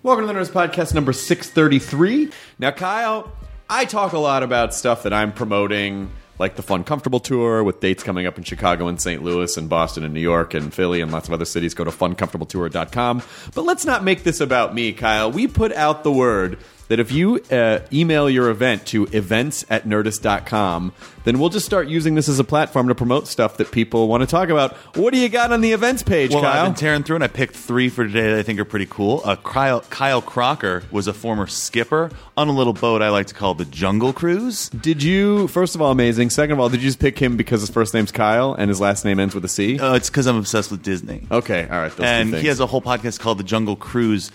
Welcome to the Nerds Podcast number 633. Now, Kyle, I talk a lot about stuff that I'm promoting, like the Fun Comfortable Tour with dates coming up in Chicago and St. Louis and Boston and New York and Philly and lots of other cities. Go to funcomfortabletour.com. But let's not make this about me, Kyle. We put out the word that if you email your event to events@nerdist.com, then we'll just start using this as a platform to promote stuff that people want to talk about. What do you got on the events page, Well, Kyle? I've been tearing through, and I picked 3 for today that I think are pretty cool. Kyle Crocker was a former skipper on a little boat I like to call the Jungle Cruise. Did you, first of all, amazing. Second of all, did you just pick him because his first name's Kyle and his last name ends with a C? It's because I'm obsessed with Disney. Okay, all right. Those And two things. he has a whole podcast called The Jungle Cruise,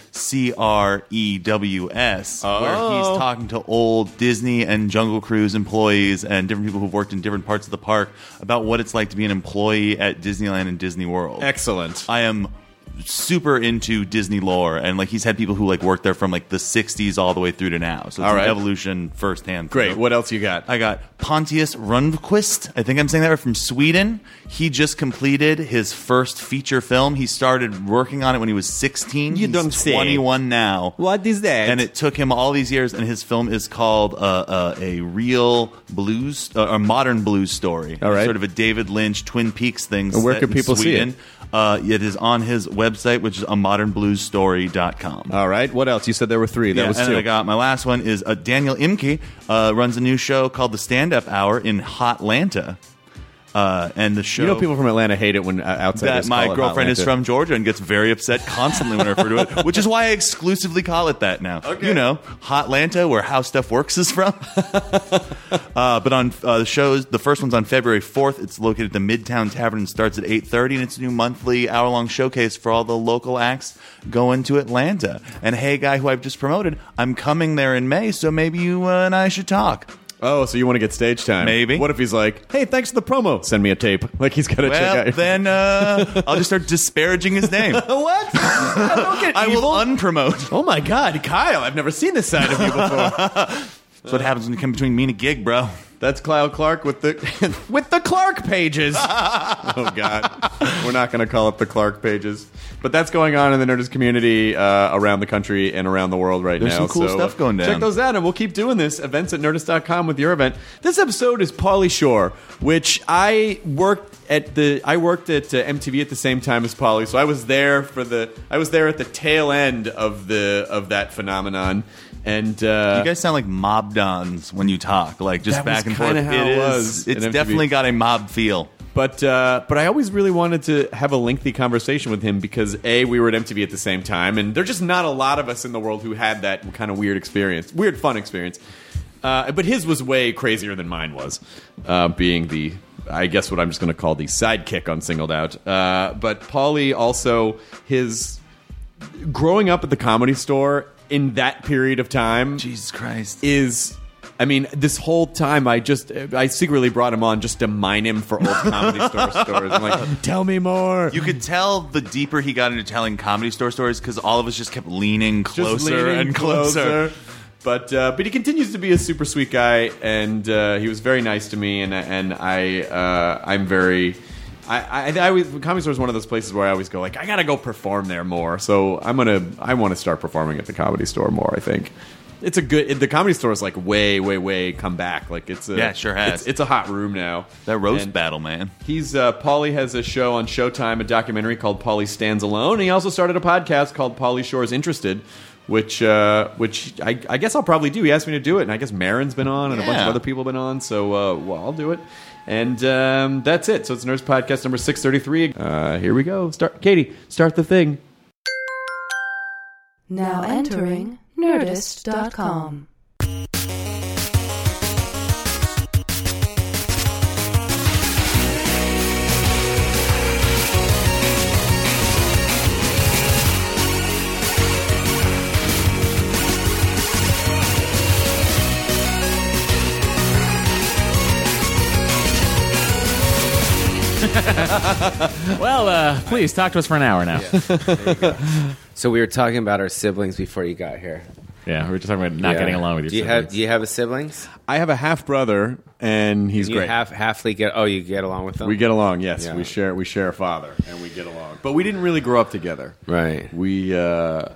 CREWS, where he's talking to old Disney and Jungle Cruise employees and different people who've worked in different parts of the park about what it's like to be an employee at Disneyland and Disney World. Excellent. I am super into Disney lore, and like he's had people who like worked there from like the 60s all the way through to now. So it's All right. an evolution firsthand. Great. What else you got? I got Pontius Rundqvist. I think I'm saying that right, from Sweden. He just completed his first feature film. He started working on it when he was 16. You He's don't say. 21 now. What is that? And it took him all these years, and his film is called a real blues, a modern blues story. All right. Sort of a David Lynch, Twin Peaks thing. And where set could in people see Sweden. it? It is on his website, which is amodernbluesstory.com. All right. What else? You said there were 3. That was and 2. I got my last one is Daniel Imke runs a new show called The Stand Up Hour in Hotlanta. And the show... You know people from Atlanta hate it when outsiders that my call it girlfriend is Hotlanta. from Georgia and gets very upset constantly when I refer to it, which is why I exclusively call it that now. Okay. You know, Hotlanta, where How Stuff Works is from. But on the shows, the first one's on February 4th. It's located at the Midtown Tavern and starts at 8:30, and it's a new monthly hour-long showcase for all the local acts going to Atlanta. And hey, guy who I've just promoted, I'm coming there in May, so maybe you and I should talk. Oh, so you want to get stage time? Maybe. What if he's like, hey, thanks for the promo. Send me a tape. Like he's got to check Well, out. then I'll just start disparaging his name. What? Don't get I will evil. unpromote. Oh my God, Kyle! I've never seen this side of you before. That's what happens when you come between me and a gig, bro. That's Kyle Clark with the with the Clark pages. Oh God, we're not going to call it the Clark pages, but that's going on in the Nerdist community around the country and around the world right There's now. some cool stuff going down. Check those out, and we'll keep doing this. Events@nerdist.com with your event. This episode is Pauly Shore, which I worked at MTV at the same time as Pauly, so I was there at the tail end of that phenomenon. And You guys sound like mob dons when you talk, like just That back was and forth. kinda how it was It's at MTV. definitely got a mob feel. But I always really wanted to have a lengthy conversation with him because A, we were at MTV at the same time, and there's just not a lot of us in the world who had that kind of weird fun experience. But his was way crazier than mine was, being the, I guess what I'm just going to call the sidekick on Singled Out. But Pauly also, his growing up at the Comedy Store in that period of time, Jesus Christ. I mean, this whole time I secretly brought him on just to mine him for old Comedy Store stories. I'm like, tell me more. You could tell the deeper he got into telling Comedy Store stories because all of us just kept leaning closer and closer. But he continues to be a super sweet guy, and he was very nice to me, and I'm very. I always, Comedy Store is one of those places where I always go like, I gotta go perform there more. So I want to start performing at the Comedy Store more. I think it's the Comedy Store is like way come back. Like it sure has. It's a hot room now. That roast battle, man. He's Pauly has a show on Showtime, a documentary called Pauly Stands Alone. He also started a podcast called Pauly Shore's Interested, which I guess I'll probably do. He asked me to do it, and I guess Marin's been on, and a bunch of other people have been on. So I'll do it. And that's it. So it's Nerds Podcast number 633. Here we go. Katie, start the thing. Now entering Nerdist.com. Well, please talk to us for an hour now. So we were talking about our siblings before you got here. Yeah, we were just talking about not getting along with your siblings. Do you have a siblings? I have a half brother, and he's You great. halfly get. Oh, you get along with them. We get along. Yes, Yeah. we share a father, and we get along. But we didn't really grow up together. Right. We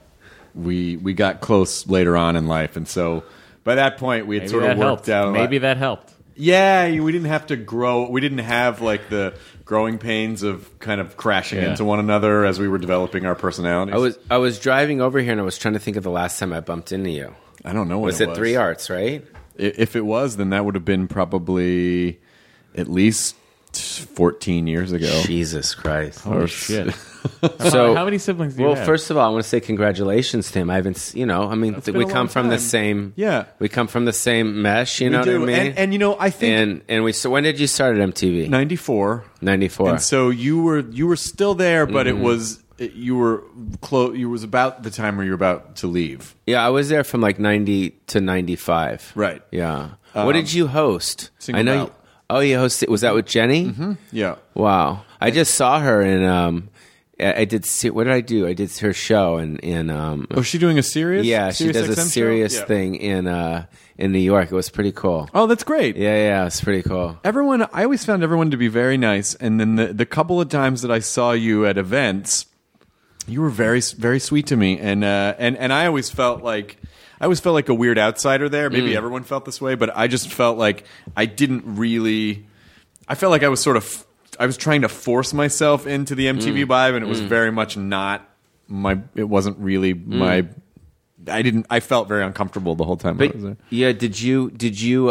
we got close later on in life, and so by that point we had Maybe sort that of worked helped. out. Maybe that helped. Yeah, we didn't have to grow. We didn't have like the growing pains of kind of crashing into one another as we were developing our personalities. I was driving over here and I was trying to think of the last time I bumped into you. I don't know when Was it 3 Arts, right? If it was, then that would have been probably at least 14 years ago. Jesus Christ. Holy shit. So how many siblings do you well, have? first of all, I want to say congratulations to him. I haven't, been we a come long from the time. same. Yeah. we come from the same mesh. You know what I do. mean? And I think and we. So when did you start at MTV? 94. 94. And so you were still there, but you were close. You was about the time where you were about to leave. Yeah, I was there from like 90 to 95. Right. Yeah. What did you host? Single I know. Malt. You hosted. Was that with Jenny? Mm-hmm. Yeah. Wow. I just saw her in. I did. What did I do? I did her show in. Was she doing a serious? Yeah, she Sirius does a XM show? serious Yeah. thing in New York. It was pretty cool. Oh, that's great. Yeah, it's pretty cool. Everyone, I always found everyone to be very nice, and then the couple of times that I saw you at events, you were very, very sweet to me, and I always felt like a weird outsider there. Maybe everyone felt this way, but I just felt like I didn't really. I felt like I was I was trying to force myself into the MTV vibe, and it was very much not my. It wasn't really my. I felt very uncomfortable the whole time I was there. Yeah, did you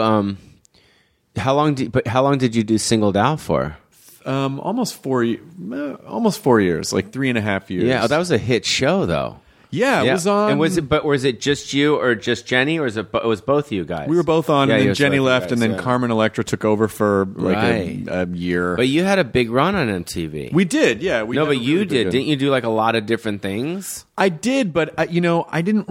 how long did you do Singled Out for? Almost 4 years, like 3.5 years. Yeah, that was a hit show though. Yeah, it was on. And was it just you or just Jenny, or it was both you guys? We were both on, Yeah, and it then was Jenny both you left, guys, and then yeah. Carmen Electra took over for like Right. a year. But you had a big run on MTV. We did, yeah. No, but you did. Didn't you do like a lot of different things? I did, but I didn't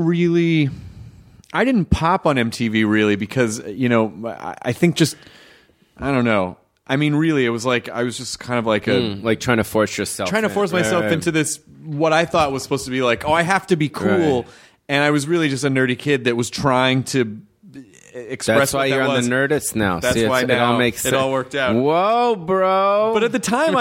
pop on MTV really because I think just I don't know. I mean, really, it was like I was just kind of like Like trying to force yourself. trying to force myself into this what I thought was supposed to be like, oh, I have to be cool, Right. and I was really just a nerdy kid that was trying to express. That's why what you're that on was. the Nerdist now. That's See, why it all now makes it sense. all worked out. Whoa, bro! But at the time,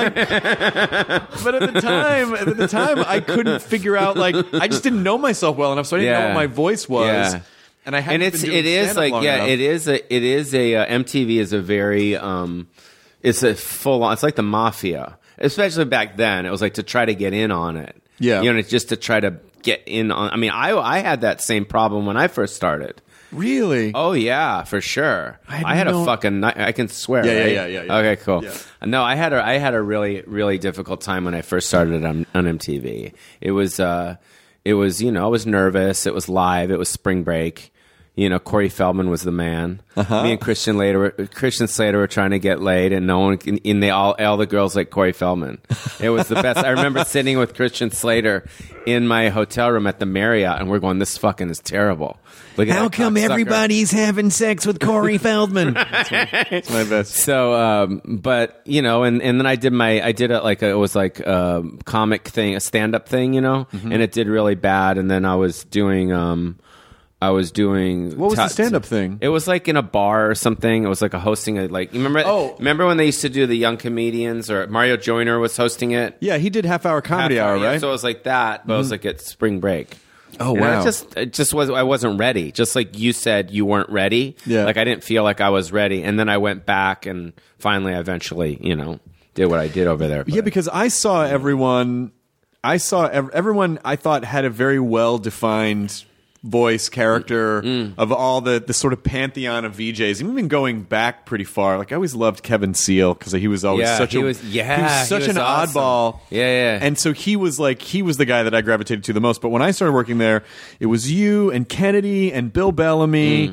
I couldn't figure out. Like, I just didn't know myself well enough, so I didn't know Yeah. what my voice was. Yeah. And I hadn't And been doing it is stand-up like long yeah, enough. it is a MTV is a very it's a full on. It's like the mafia, especially back then. It was like to try to get in on it. Yeah. it's just to try to get in on. I mean, I had that same problem when I first started. Really? Oh yeah, for sure. I had a fucking. I can swear. Yeah, right? yeah. Okay, cool. Yeah. No, I had a really really difficult time when I first started on MTV. It was I was nervous. It was live. It was spring break. Corey Feldman was the man. Me and Christian Slater were trying to get laid, and no one. And all the girls like Corey Feldman. It was the best. I remember sitting with Christian Slater in my hotel room at the Marriott, and we're going, "This fucking is terrible." Look at How that come cocksucker. everybody's having sex with Corey Feldman? That's my best. So, but and then I did it was like a comic thing, a stand up thing, and it did really bad. And then I was doing. What was the stand-up thing? It was like in a bar or something. It was like you remember? Oh. Remember when they used to do the Young Comedians, or Mario Joyner was hosting it? Yeah, he did half-hour comedy hour, Yeah, right? So it was like that, but it was like at spring break. Oh, And wow. it just was. I wasn't ready. Just like you said, you weren't ready. Yeah. Like I didn't feel like I was ready, and then I went back, and finally, I eventually, did what I did over there. Yeah, because I saw everyone. Everyone I thought had a very well-defined voice character of all the sort of pantheon of VJs, even going back pretty far. Like I always loved Kevin Seal because he was always such an awesome. oddball. Yeah. And so he was the guy that I gravitated to the most. But when I started working there, it was you and Kennedy and Bill Bellamy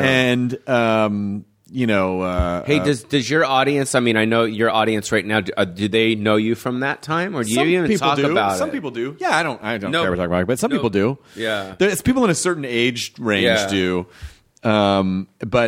and Hey, does your audience? I mean, I know your audience right now. Do they know you from that time, or do you even talk about it? Some people do. Yeah, I don't No. care about talking about it, but some people do. Yeah. It's people in a certain age range Yeah. do. But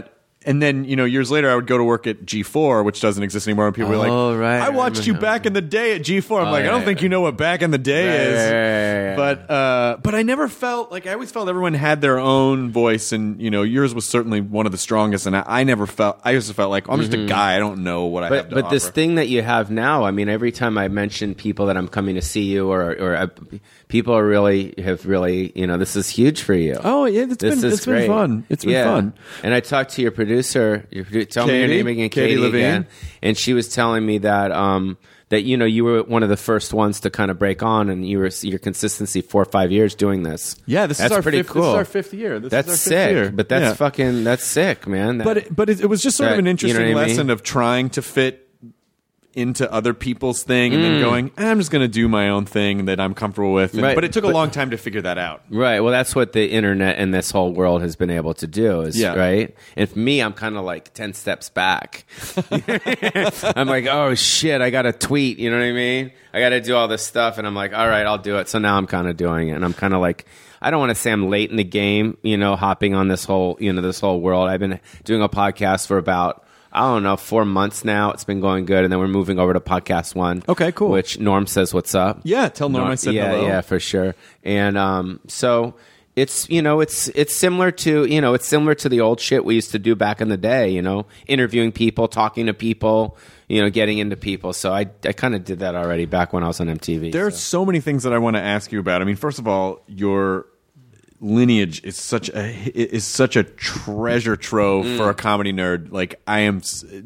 And then, years later, I would go to work at G4, which doesn't exist anymore. And people were like, right. I watched you back in the day at G4. I'm I don't think you know what back in the day is. Right. But I never felt like, I always felt everyone had their own voice. And, yours was certainly one of the strongest. And I just felt like, I'm just a guy. I don't know what I have to But offer. this thing that you have now, I mean, every time I mention people that I'm coming to see you or people are have really, this is huge for you. Oh, yeah, it's been fun. It's been fun. And I talked to your producer. Tell me your name again, Katie Levine. again. And she was telling me that that you were one of the first ones to kind of break on, and your consistency 4 or 5 years doing this. Yeah, that's pretty cool. This is our fifth year. That's sick. But that's that's sick, man. But it was just sort of an interesting lesson of trying to fit into other people's thing and then going, I'm just going to do my own thing that I'm comfortable with. Right. But it took a long time to figure that out. Right. Well, that's what the internet and this whole world has been able to do right? And for me, I'm kind of like 10 steps back. I'm like, oh, shit, I got to tweet. You know what I mean? I got to do all this stuff. And I'm like, all right, I'll do it. So now I'm kind of doing it. And I'm kind of like, I don't want to say I'm late in the game, hopping on this whole world. I've been doing a podcast for about, I don't know, 4 months now. It's been going good, and then we're moving over to Podcast One. Okay, cool. Which Norm says, "What's up?" Yeah, tell Norm I said hello. Yeah, for sure. And so it's it's similar to it's similar to the old shit we used to do back in the day. Interviewing people, talking to people, getting into people. So I kind of did that already back when I was on MTV. There are so many things that I want to ask you about. I mean, first of all, your lineage is such a treasure trove for a comedy nerd. Like I am.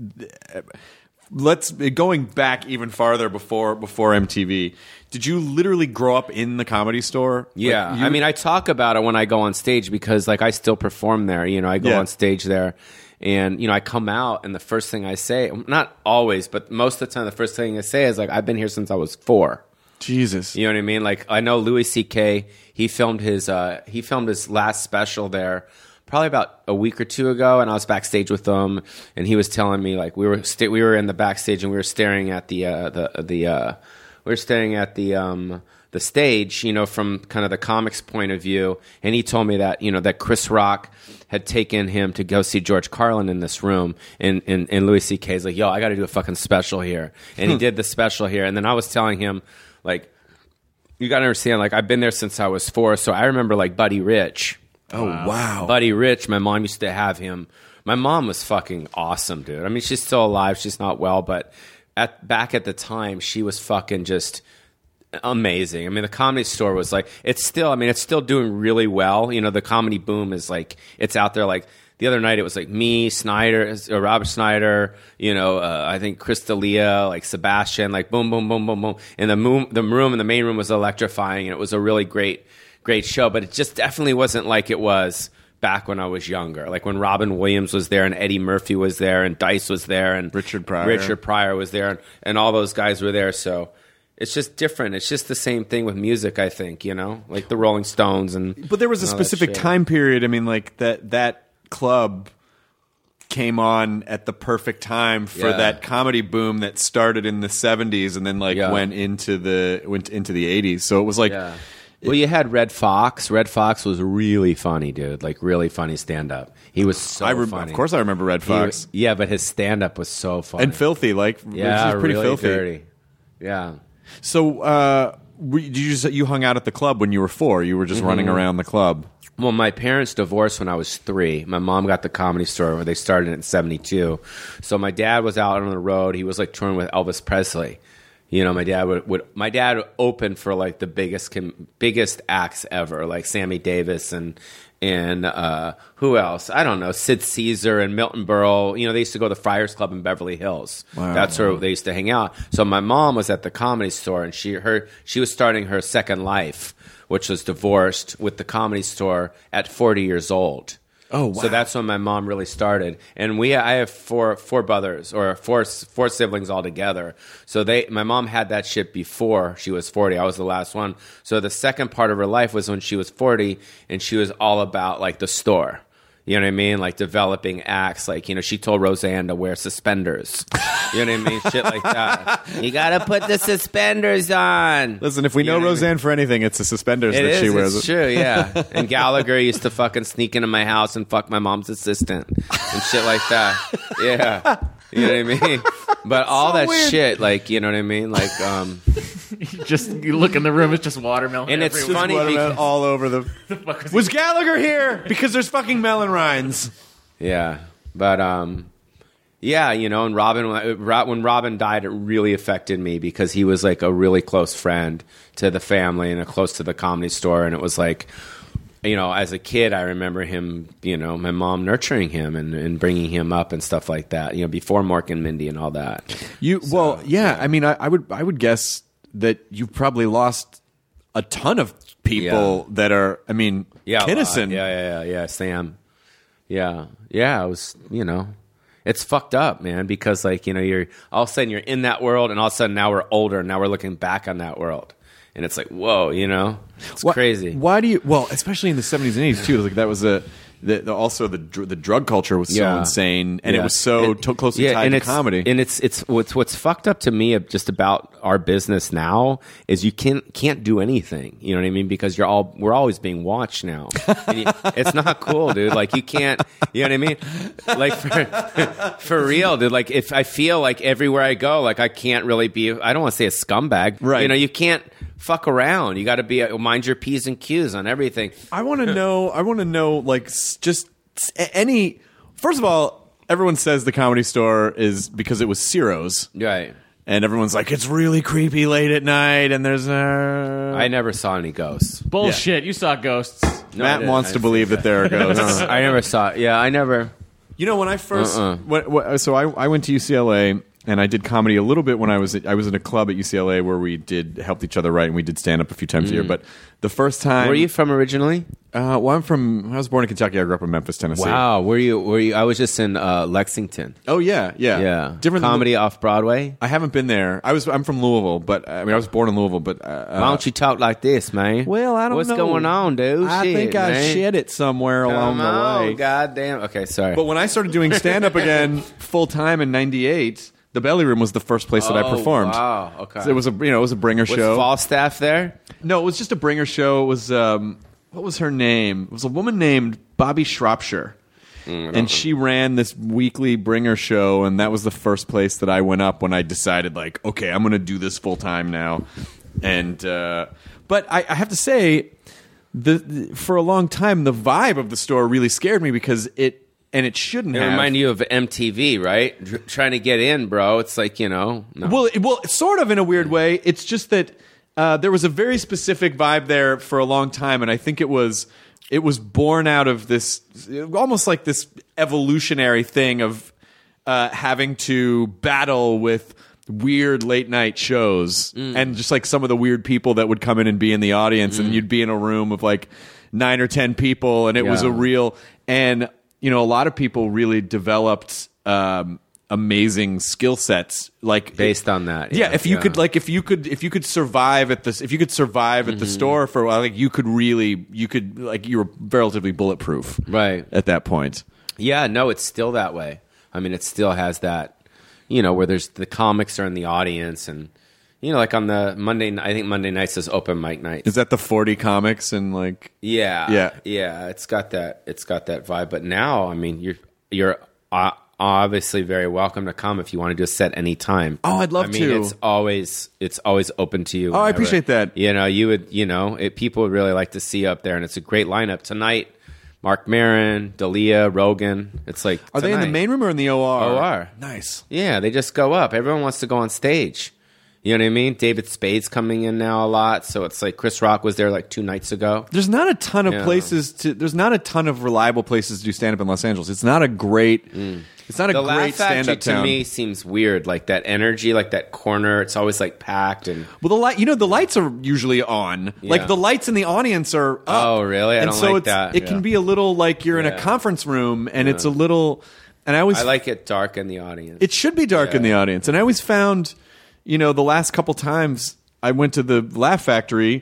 Going back even farther before MTV. Did you literally grow up in the Comedy Store? Yeah, I mean, I talk about it when I go on stage because I still perform there. I go on stage there. And, I come out and the first thing I say, not always, but most of the time, the first thing I say is I've been here since I was 4. Jesus. You know what I mean? Like, I know Louis C.K., he filmed his last special there probably about a week or two ago, and I was backstage with him, and he was telling me, we were in the backstage and we were staring at the stage, from kind of the comics point of view, and he told me that, that Chris Rock had taken him to go see George Carlin in this room, and Louis C.K.'s like, yo, I got to do a fucking special here, and he did the special here, and then I was telling him, you got to understand, I've been there since I was 4, so I remember, Buddy Rich. Oh, wow. Buddy Rich, my mom used to have him. My mom was fucking awesome, dude. I mean, she's still alive. She's not well, but back at the time, she was fucking just amazing. I mean, the Comedy Store was it's still doing really well. The comedy boom is it's out there. The other night, it was me, Snyder, Robert Snyder, I think Chris D'Elia, Sebastian, boom, boom, boom, boom, boom. And the main room was electrifying, and it was a really great show. But it just definitely wasn't like it was back when I was younger. When Robin Williams was there, and Eddie Murphy was there, and Dice was there, and Richard Pryor was there, and all those guys were there. So it's just different. It's just the same thing with music, I think, the Rolling Stones. But there was a specific time period. I mean, that club came on at the perfect time for that comedy boom that started in the 70s and then went into the 80s. So it was well, you had Red Fox. Red Fox was really funny, dude. Really funny stand-up. He was so funny. Of course I remember Red Fox. But his stand-up was so funny. And filthy. He was pretty really filthy. Dirty. Yeah. So you hung out at the club when you were 4? You were just running around the club? Well, my parents divorced when I was 3. My mom got the Comedy Store where they started in 72. So my dad was out on the road. He was touring with Elvis Presley. My dad opened for the biggest acts ever, Sammy Davis and who else? I don't know. Sid Caesar and Milton Berle. They used to go to the Friars Club in Beverly Hills. Wow. That's where they used to hang out. So my mom was at the Comedy Store, and she was starting her second life, which was divorced with the Comedy Store at 40 years old. Oh, wow. So that's when my mom really started. And I have four brothers, or four siblings altogether. So my mom had that shit before she was 40. I was the last one. So the second part of her life was when she was 40, and she was all about the store. You know what I mean? Like developing acts. Like, you know, she told Roseanne to wear suspenders. You know what I mean? Shit like that. You got to put the suspenders on. Listen, if we know Roseanne for anything, it's the suspenders that she wears. It's true, yeah. And Gallagher used to fucking sneak into my house and fuck my mom's assistant and shit like that. Yeah. You know what I mean? But all that shit, like, you know what I mean? Like, You look in the room, it's just watermelon. And it's everywhere. funny Watermelon because... all over the. Was Gallagher here? Because there's fucking melon rinds. Yeah. But, yeah, you know, and when Robin died, it really affected me because he was like a really close friend to the family and close to the Comedy Store. And it was like, you know, as a kid, I remember him, you know, my mom nurturing him and bringing him up and stuff like that, you know, before Mork and Mindy and all that. I mean, I would guess that you've probably lost a ton of people that are, I mean, Kinnison. Yeah, Sam. Yeah, it was, you know, it's fucked up, man, because like, you know, you're all of a sudden you're in that world and all of a sudden now we're older and now we're looking back on that world. And it's like, whoa, you know, it's crazy. Why do you? Well, especially in the 70s and 80s too. Like that was also the drug culture was so insane, and it was so closely tied to comedy. And it's what's fucked up to me just about our business now is you can't do anything. You know what I mean? Because we're always being watched now. It's not cool, dude. Like you can't. You know what I mean? Like for real, dude. Like if I feel like everywhere I go, like I can't really be. I don't want to say a scumbag. Right. You know, you can't fuck around. You got to be mind your P's and Q's on everything. I want to know, like, just any. First of all, everyone says the Comedy Store is because it was Ciro's, Right. and everyone's like, it's really creepy late at night, and there's I never saw any ghosts. Bullshit. You saw ghosts. No, Matt wants to believe that there are ghosts. I never saw. Yeah, I never. You know, when I first, so I went to UCLA. And I did comedy a little bit when I was in a club at UCLA where we helped each other write, and we did stand up a few times a year. But the first time, Where are you from originally? I was born in Kentucky. I grew up in Memphis, Tennessee. Wow, were you? I was just in Lexington. Oh yeah. Different comedy off Broadway. I haven't been there. I'm from Louisville, but I mean I was born in Louisville. But why don't you talk like this, man? Well, I don't know what's going on, dude. I think I shit it somewhere along the way. God damn. Okay, sorry. But when I started doing stand up again full time in '98. The Belly Room was the first place that I performed. Wow, okay. So it was a bringer show. Was Falstaff there? No, it was just a bringer show. It was what was her name? It was a woman named Bobby Shropshire. And she ran this weekly bringer show, and that was the first place that I went up when I decided, like, okay, I'm going to do this full time now. And but I have to say, for a long time, the vibe of the store really scared me because it shouldn't have. It reminded you of MTV, right? Trying to get in, bro. It's like, you know. No. Well, sort of in a weird way. It's just that there was a very specific vibe there for a long time, and I think it was born out of this, almost like this evolutionary thing of having to battle with weird late night shows and just like some of the weird people that would come in and be in the audience, and you'd be in a room of like 9 or 10 people, and it was a real and. You know, a lot of people really developed amazing skill sets, like based on that. Yeah, if you could survive at this, if you could survive at the store for a while, like you were relatively bulletproof, right? At that point. Yeah, no, it's still that way. I mean, it still has that, you know, where there's the comics are in the audience and. You know, like on the Monday, I think Monday nights is open mic night. Is that the 40 comics and like? Yeah. It's got that vibe. But now, I mean, you're obviously very welcome to come if you want to just set any time. Oh, I'd love to. It's always open to you. Oh, I appreciate that. You know, people would really like to see you up there, and it's a great lineup tonight. Mark Maron, Dalia, Rogan. It's like, are they in the main room or in the OR? OR. Nice. Yeah, they just go up. Everyone wants to go on stage. You know what I mean? David Spade's coming in now a lot, so it's like Chris Rock was there like 2 nights ago. There's not a ton of there's not a ton of reliable places to do stand up in Los Angeles. It's not a great it's not a the great stand up town. To me seems weird, like that energy, like that corner, it's always like packed and well the lights are usually on. Yeah. Like the lights in the audience are up. Oh, really? I don't like that. It can be a little like you're in a conference room and it's a little and I like it dark in the audience. It should be dark in the audience. And I always found you know, the last couple times I went to the Laugh Factory,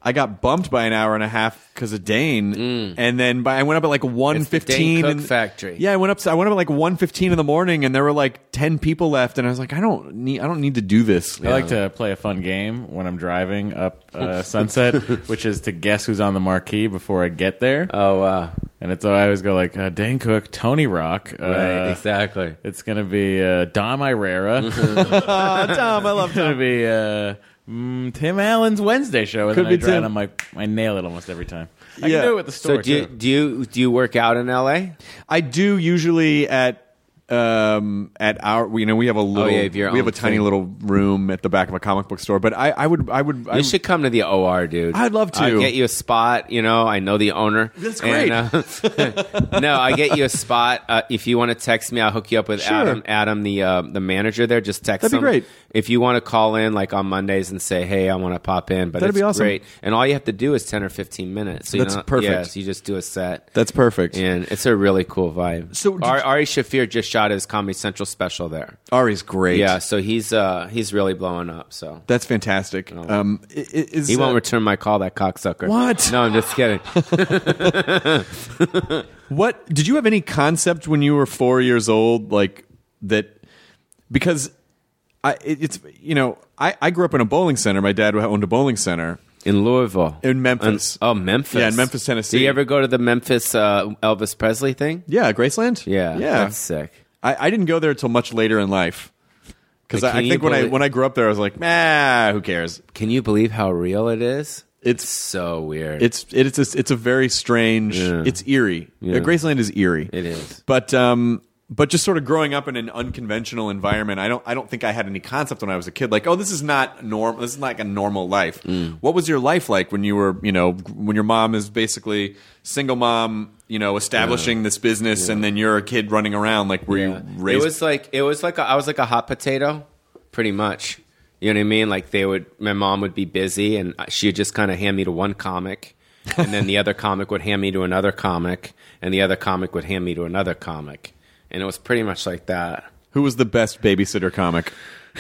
I got bumped by an hour and a half because of Dane, and then I went up at like 1:15. Dane Cook Factory. Yeah, I went up at like 1:15 in the morning, and there were like 10 people left, and I was like, I don't need to do this. I like to play a fun game when I'm driving up Sunset, which is to guess who's on the marquee before I get there. Oh, wow. And I always go like Dane Cook, Tony Rock. Right, exactly. It's going to be Dom Irera. Tom, I love It's going to be Tim Allen's Wednesday show. And Could then be I try Tim. and I nail it almost every time. I Yeah. can do it with the So store, too. do you work out in L.A.? I do usually at our we have a little you have your we have own a tiny thing. little room at the back of a comic book store, but I would You should come to the OR, dude. I'd love to. I'll get you a spot. I know the owner. That's great. And, no, I get you a spot. If you want to text me, I'll hook you up with Sure. Adam. Adam, the manager there. Just text That'd be him. great. If you want to call in like on Mondays and say, "Hey, I want to pop in," but That'd it's be awesome. great. And all you have to do is 10 or 15 minutes. So That's perfect. Yeah, so you just do a set. That's perfect. And it's a really cool vibe. So did Ari Shaffir just shot his Comedy Central special there. Ari's great. Yeah, so he's really blowing up. So That's fantastic. he won't return my call, that cocksucker. What? No, I'm just kidding. What did you have any concept when you were 4 years old, like that? Because I grew up in a bowling center. My dad owned a bowling center In Louisville. in Memphis. Memphis. Yeah, in Memphis, Tennessee. Do you ever go to the Memphis Elvis Presley thing? Yeah, Graceland. Yeah, yeah. that's sick. I didn't go there until much later in life because Like, I think when I grew up there, I was like, who cares? Can you believe how real it is? It's So weird. it's a very strange. Yeah. It's eerie. Yeah. Graceland is eerie. It is. But just sort of growing up in an unconventional environment, I don't think I had any concept when I was a kid. Like, this is not normal. This is not like a normal life. What was your life like when you were, when your mom is basically single mom, establishing this business, and then you're a kid running around? Like, were you raised? It was like I was like a hot potato, pretty much. You know what I mean? Like my mom would be busy, and she would just kind of hand me to one comic, and then the other comic would hand me to another comic, and the other comic would hand me to another comic. And it was pretty much like that. Who was the best babysitter comic?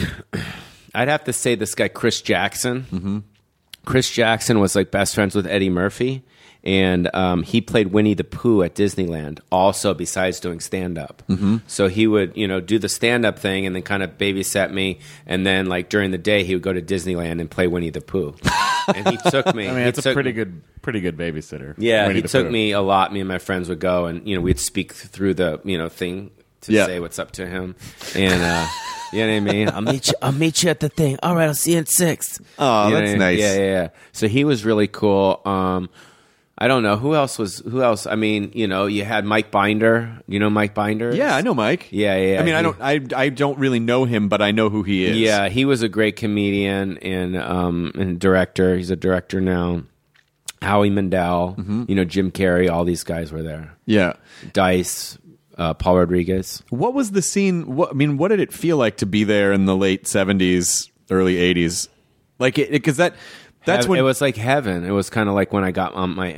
I'd have to say this guy, Chris Jackson. Mm-hmm. Chris Jackson was like best friends with Eddie Murphy. And he played Winnie the Pooh at Disneyland also, besides doing stand-up. Mm-hmm. So he would, do the stand-up thing and then kind of babysat me. And then, like, during the day, he would go to Disneyland and play Winnie the Pooh. And he took me. I mean, it's a pretty good babysitter. Yeah, Winnie he the took Pooh. me a lot. Me and my friends would go, and we'd speak through the thing to Yeah. say what's up to him, and you know what I mean. I'll meet you at the thing. All right, I'll see you at 6. Oh, You know that's what I mean? nice. Yeah. So he was really cool. I don't know who else. I mean, you had Mike Binder. You know Mike Binder? Yeah, I know Mike. Yeah. I mean, I don't really know him, but I know who he is. Yeah, he was a great comedian and director. He's a director now. Howie Mandel, Jim Carrey, all these guys were there. Yeah. Dice, Paul Rodriguez. What was the scene? What did it feel like to be there in the late 70s, early 80s? Like, because that's when It was like heaven. It was kind of like when I got on my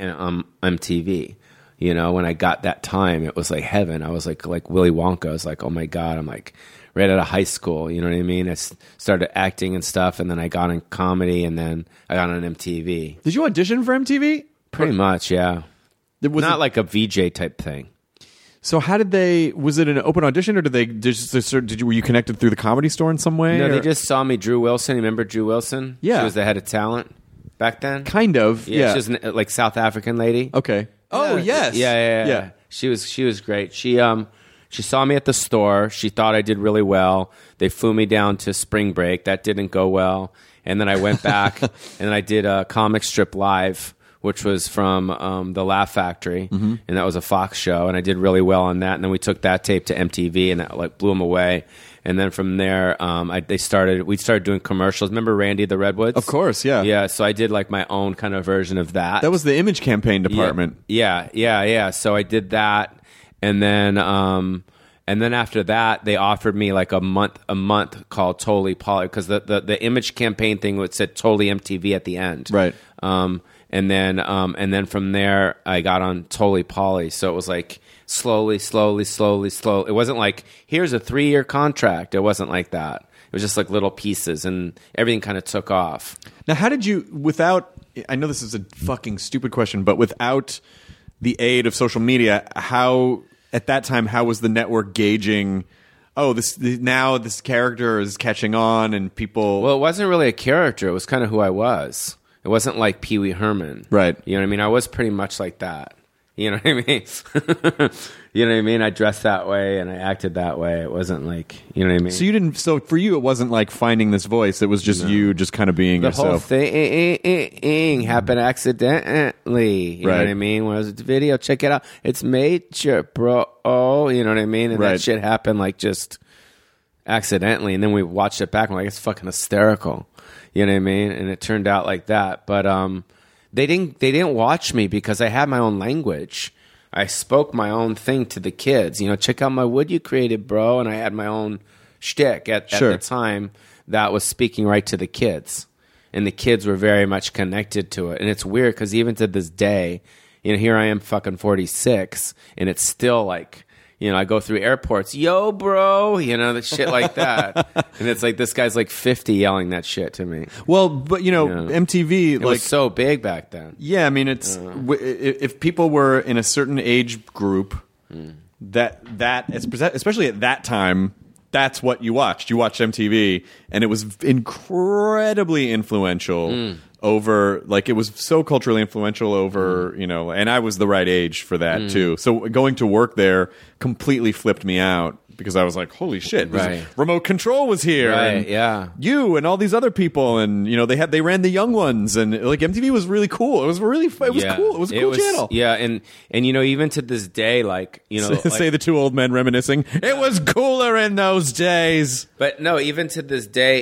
MTV. When I got that time, it was like heaven. I was like Willy Wonka. I was like, oh my God, I'm like right out of high school. You know what I mean? I started acting and stuff, and then I got in comedy, and then I got on MTV. Did you audition for MTV? Pretty much, yeah. Was Not it- like a VJ type thing. So how did they? Was it an open audition, or were you connected through the Comedy Store in some way? No, or- they just saw me. Drew Wilson. You remember Drew Wilson? Yeah. She was the head of talent back then. kind of. Yeah. She was like South African lady. Okay. Oh yes. Yeah. She was great. She saw me at the store. She thought I did really well. They flew me down to spring break. That didn't go well. And then I went back and then I did a comic strip live, which was from the Laugh Factory, and that was a Fox show, and I did really well on that. And then we took that tape to MTV, and that like blew them away. And then from there, we started doing commercials. Remember Randy the Redwoods? Of course. Yeah. Yeah. So I did like my own kind of version of that. That was the image campaign department. Yeah. So I did that, and then after that, they offered me like a month called Totally Poly, because the image campaign thing would said Totally MTV at the end, Right. And then from there, I got on Totally Poly. So it was like slowly. It wasn't like, here's a 3-year contract. It wasn't like that. It was just like little pieces, and everything kind of took off. Now, how did you, without I know this is a fucking stupid question, but without the aid of social media, how at that time how was the network gauging? Oh, now this character is catching on, and people. Well, it wasn't really a character. It was kind of who I was. It wasn't like Pee Wee Herman. Right. You know what I mean? I was pretty much like that. You know what I mean? You know what I mean? I dressed that way and I acted that way. It wasn't like, you know what I mean? So for you, it wasn't like finding this voice. It was just you just kind of being the yourself. whole thing happened accidentally. You know Right. what I mean? When I was at the video, check it out. It's major, bro. Oh, you know what I mean? And Right. that shit happened like just accidentally. And then we watched it back and we're like, it's fucking hysterical. You know what I mean? And it turned out like that. But they didn't watch me because I had my own language. I spoke my own thing to the kids. You know, check out my wood you created, bro. And I had my own shtick at the time that was speaking right to the kids. And the kids were very much connected to it. And it's weird because even to this day, you know, here I am fucking 46 and it's still like, you know, I go through airports, yo, bro, you know, the shit like that. And it's like this guy's like 50 yelling that shit to me. Well, but you know, MTV It was so big back then. Yeah, I mean, it's if people were in a certain age group, that especially at that time, that's what you watched. You watched MTV, and it was incredibly influential over. Like, it was so culturally influential over, you know. And I was the right age for that too. So going to work there completely flipped me out. Because I was like, holy shit! Right. Remote control was here, Right, and yeah. you and all these other people, and you know they ran the young ones, and like MTV was really cool. It was cool. It was a cool channel. Yeah, and you know, even to this day, like, you know, Say the two old men reminiscing. It was cooler in those days. but no, even to this day,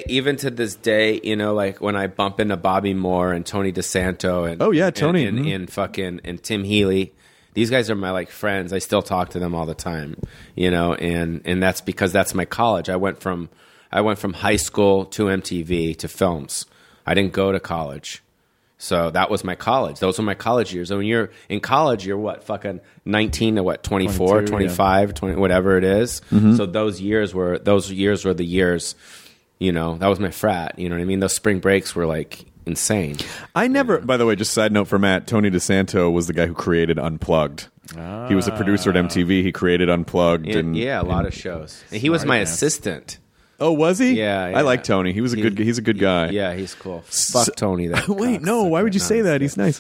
you know, like when I bump into Bobby Moore and Tony DeSanto and Oh, yeah, Tony. and Tim Healy. These guys are my like friends. I still talk to them all the time, you know, and that's because that's my college. I went from high school to MTV to films. I didn't go to college. So that was my college. Those were my college years. And when you're in college, you're what, fucking 19 to what, 24, 22, 25, 20, whatever it is. So those years were the years, you know, that was my frat, you know what I mean? Those spring breaks were like insane. I never, by the way, just side note for Matt, Tony DeSanto was the guy who created Unplugged. He was a producer at MTV. He created Unplugged. And Yeah, a lot of shows. And he was my assistant. Oh, was he? Yeah, I like Tony. He's a good guy. Yeah, he's cool. Fuck Tony. That Wait, no. Why would you say that? He's nice.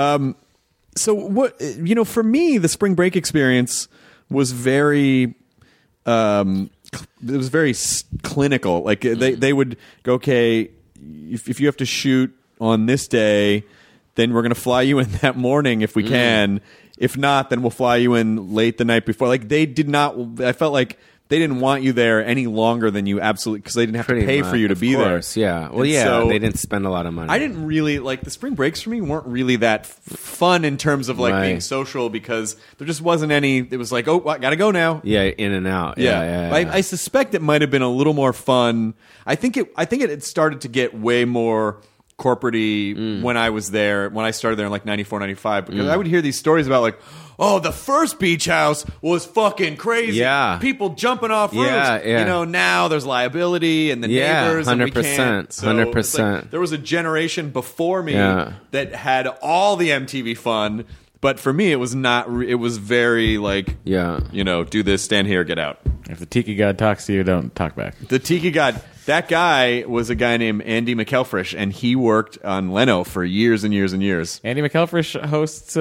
So what? You know, for me, the spring break experience was very. It was very clinical. Like they would go, okay, if you have to shoot on this day, then we're going to fly you in that morning if we can. If not, then we'll fly you in late the night before. Like they did not. I felt like they didn't want you there any longer than you absolutely, because they didn't have to pay for you to be there. Yeah. Well, And yeah. so They didn't spend a lot of money. I didn't really like the spring breaks for me weren't really that fun in terms of like Right. being social, because there just wasn't any. It was like, oh, I gotta go now. Yeah, in and out. Yeah. I suspect it might have been a little more fun. I think it had started to get way more corporate-y when I was there, when I started there in like 94, 95, because I would hear these stories about like, oh, the first beach house was fucking crazy. Yeah. People jumping off roofs. Yeah, yeah. You know, now there's liability and the Yeah, neighbors and we 100%, can't. So 100%. it's like, there was a generation before me Yeah. that had all the MTV fun, but for me it was not. It was very like, Yeah. you know, do this, stand here, get out. If the Tiki God talks to you, don't talk back. The Tiki God. That guy was a guy named Andy McElfresh, and he worked on Leno for years and years and years. Andy McElfresh hosts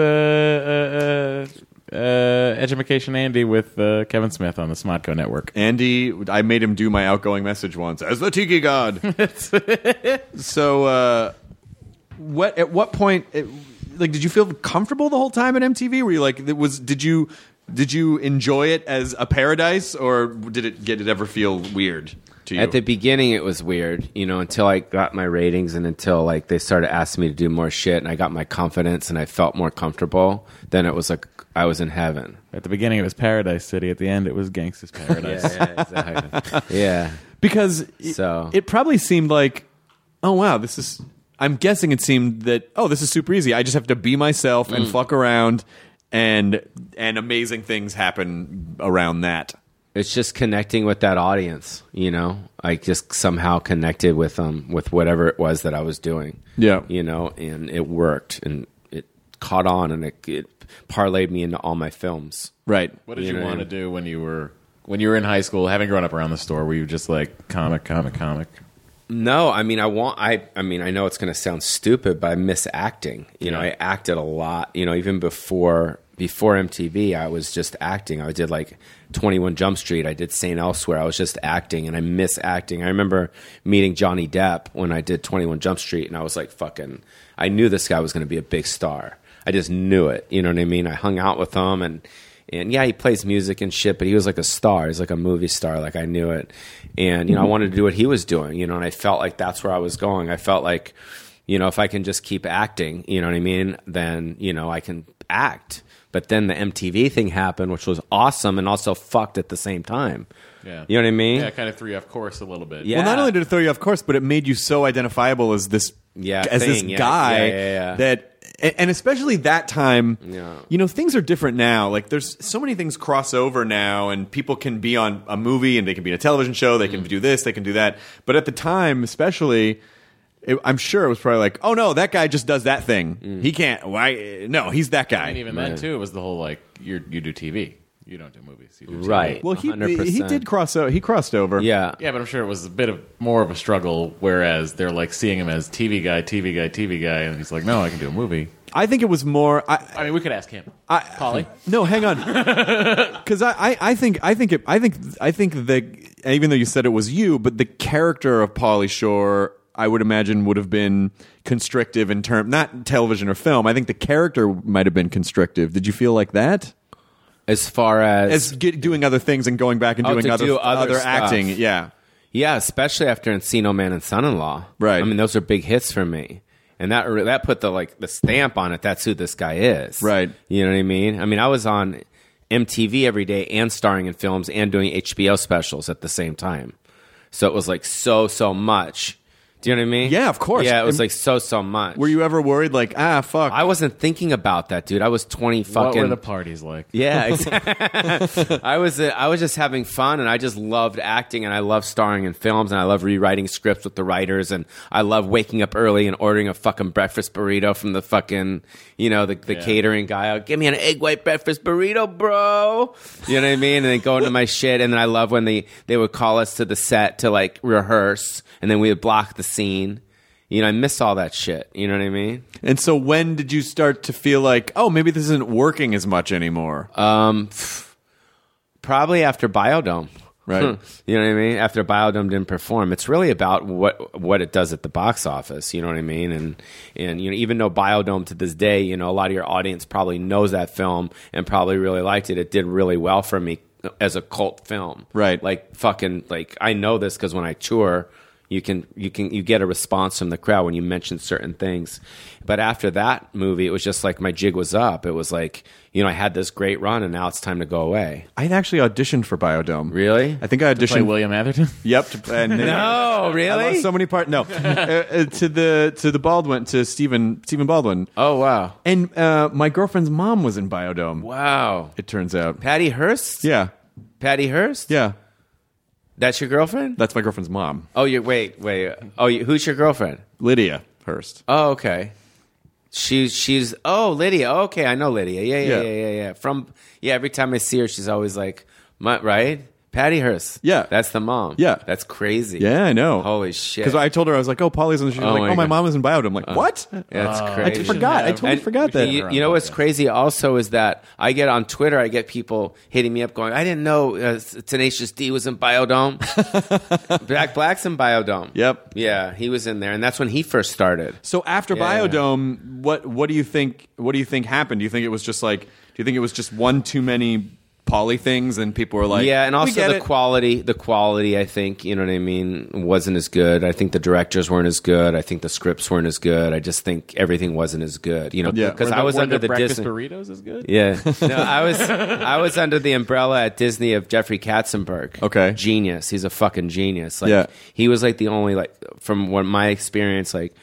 Edumacation Andy with Kevin Smith on the Smodco Network. Andy, I made him do my outgoing message once as the Tiki God. So, at what point, did you feel comfortable the whole time at MTV? Were you like, did you enjoy it as a paradise, or did it ever feel weird to you? At the beginning, it was weird, you know, until I got my ratings and until like they started asking me to do more shit, and I got my confidence and I felt more comfortable. Then it was like I was in heaven. At the beginning, it was Paradise City. At the end, it was Gangsta's Paradise. Yeah, exactly. Yeah. Because So- it probably seemed like, oh wow, this is. I'm guessing it seemed that, oh, this is super easy. I just have to be myself and fuck around, and amazing things happen around that. It's just connecting with that audience, you know. I just somehow connected with them with whatever it was that I was doing. Yeah. You know, and it worked, and it caught on, and it parlayed me into all my films. Right. What did You you know, want to do when you were in high school, having grown up around the store? Were you just like comic? No, I mean, I mean, I know it's going to sound stupid, but I miss acting. You know, Yeah. I acted a lot. You know, even before MTV, I was just acting. I did like 21 Jump Street. I did St. Elsewhere. I was just acting, and I miss acting. I remember meeting Johnny Depp when I did 21 Jump Street, and I was like, I knew this guy was going to be a big star. I just knew it. You know what I mean? I hung out with him, and yeah, he plays music and shit, but he was like a star. He's like a movie star. Like, I knew it. And, you know, I wanted to do what he was doing, you know, and I felt like that's where I was going. I felt like, you know, if I can just keep acting, you know what I mean, then, you know, I can act. But then the MTV thing happened, which was awesome and also fucked at the same time. Yeah. You know what I mean? Yeah, it kind of threw you off course a little bit. Yeah. Well, not only did it throw you off course, but it made you so identifiable as this this Yeah, guy yeah. that, and especially that time, Yeah. you know, things are different now. Like, there's so many things cross over now, and people can be on a movie, and they can be in a television show, they can do this, they can do that. But at the time, especially, I'm sure it was probably like, oh no, that guy just does that thing. He can't. Why? No, he's that guy. And even then too, it was the whole like you do TV, you don't do movies. You do TV. Right. Well, he 100%. did cross. He crossed over. Yeah. Yeah, but I'm sure it was a bit of more of a struggle. Whereas they're like seeing him as TV guy, and he's like, no, I can do a movie. I think it was more. I mean, we could ask him. Polly. No, hang on. Because I think that even though you said it was you, but the character of Pauly Shore, I would imagine, would have been constrictive in term, not television or film. I think the character might have been constrictive. Did you feel like that? As far as Doing other things and going back and doing to other do other acting. stuff. Yeah. Yeah, especially after Encino Man and Son-in-Law. Right. I mean, those are big hits for me, and that put the stamp on it. That's who this guy is. Right. You know what I mean? I mean, I was on MTV every day and starring in films and doing HBO specials at the same time. So it was like so much. Do you know what I mean? Yeah, of course. Yeah, it was And like so much. Were you ever worried like, fuck? I wasn't thinking about that, dude. I was 20 What fucking. were the parties like? Yeah, exactly. I was just having fun, and I just loved acting, and I love starring in films, and I love rewriting scripts with the writers, and I love waking up early and ordering a fucking breakfast burrito from the fucking, you know, the catering guy. Give me an egg white breakfast burrito, bro. You know what I mean? And then go into my shit, and then I love when they would call us to the set to like rehearse, and then we would block the scene. You know, I miss all that shit. You know what I mean? And so when did you start to feel like, oh, maybe this isn't working as much anymore? Probably after Biodome. Right. You know what I mean? After Biodome didn't perform, it's really about what it does at the box office. You know what I mean? And you know, even though Biodome to this day, you know, a lot of your audience probably knows that film and probably really liked it. It did really well for me as a cult film. Right. Like fucking like I know this because when I tour, you get a response from the crowd when you mention certain things. But after that movie, it was just like my jig was up. It was like, you know, I had this great run, and now it's time to go away. I had actually auditioned for Biodome. Really? I think I Play auditioned. William Atherton? Yep. And No, really? I lost so many parts. No, to the Baldwin, to Stephen Baldwin. Oh wow, And my girlfriend's mom was in Biodome. wow. It turns out. Patty Hearst? Yeah. Patty Hearst? Yeah. That's your girlfriend? That's my girlfriend's mom, Oh, wait. Oh, who's your girlfriend? Lydia Hurst. Oh, okay. She's Lydia. Oh, okay, I know Lydia. Yeah. Every time I see her, she's always like, right? Patty Hearst. Yeah. That's the mom. Yeah. That's crazy. Yeah, I know. Holy shit. Because I told her, I was like, oh, Polly's on the show. She's Oh like, my oh, my God. mom was in Biodome. I'm like, what? That's I crazy. forgot. I totally And forgot that. You know what's crazy also is that I get on Twitter, I get people hitting me up going, I didn't know Tenacious D was in Biodome. Black's in Biodome. Yep. Yeah, he was in there, and that's when he first started. So after Yeah. Biodome, what do you think? What do you think happened? Do you think it was just like? Do you think it was just one too many Polly things, and people were like, Yeah, and "We also get the it." quality, I think, you know what I mean, wasn't as good. I think the directors weren't as good. I think the scripts weren't as good. I just think everything wasn't as good, you know, Yeah. because I was Were under the breakfast Disney. burritos is good? Yeah, no, I was under the umbrella at Disney of Jeffrey Katzenberg. Okay. Genius. He's a fucking genius. Like, Yeah. he was like the only, like, from what my experience, like,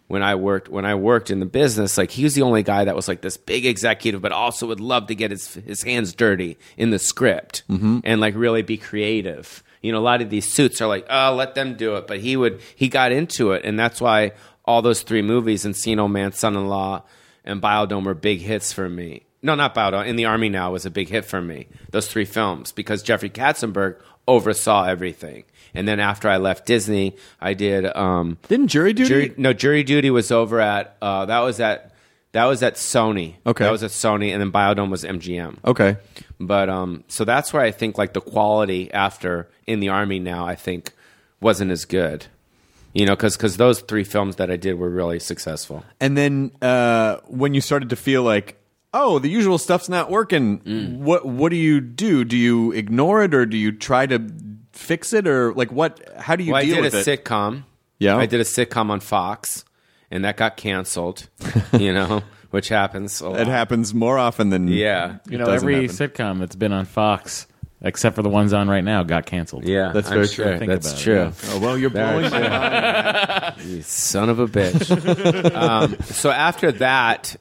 when I worked in the business, like he was the only guy that was like this big executive, but also would love to get his hands dirty in the script and like really be creative. You know, a lot of these suits are like, oh, let them do it. But he got into it. And that's why all those 3 movies, Encino Man, Son-in-Law, and Biodome were big hits for me. No, not Biodome. In the Army Now was a big hit for me. Those 3 films, because Jeffrey Katzenberg oversaw everything. And then after I left Disney, I did. Didn't Jury Duty? Jury Duty was over at that was at Sony. Okay, that was at Sony, and then Biodome was MGM. Okay, but so that's where I think like the quality after In the Army Now I think wasn't as good. You know, because those 3 films that I did were really successful. And then when you started to feel like, oh, the usual stuff's not working, what do you do? Do you ignore it, or do you try to fix it, or like what? How do you deal with it? I did a sitcom. Yeah, I did a sitcom on Fox, and that got canceled. You know, which happens a lot. It happens more often than yeah. You know, every sitcom that's been on Fox, except for the ones on right now, got canceled. Yeah, that's very true. That's true. Oh well, you're blowing my mind. You son of a bitch. So after that,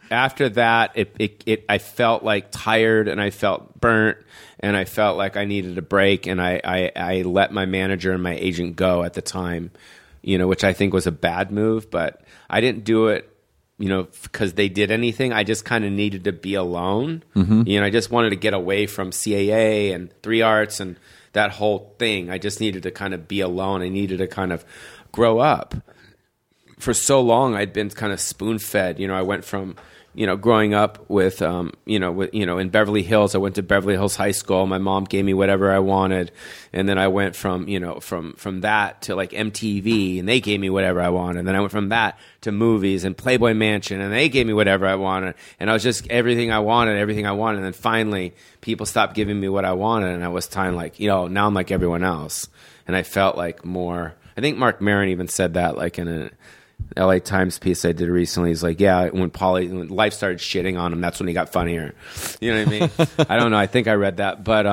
I felt like tired, and I felt burnt, and I felt like I needed a break, and I let my manager and my agent go at the time, you know, which I think was a bad move, but I didn't do it, you know, because they did anything. I just kind of needed to be alone. You know, I just wanted to get away from CAA and 3 Arts and that whole thing. I just needed to kind of be alone. I needed to kind of grow up. For so long, I'd been kind of spoon-fed. You know, I went from, you know, growing up with, in Beverly Hills. I went to Beverly Hills High School. My mom gave me whatever I wanted, and then I went from, you know, from that to like MTV, and they gave me whatever I wanted. And then I went from that to movies and Playboy Mansion, and they gave me whatever I wanted. And I was just everything I wanted. And then finally, people stopped giving me what I wanted, and I was time like, you know, now I'm like everyone else, and I felt like more. I think Mark Maron even said that, like in a LA Times piece I did recently. He's like, yeah, when life started shitting on him, that's when he got funnier. You know what I mean? I don't know. I think I read that, but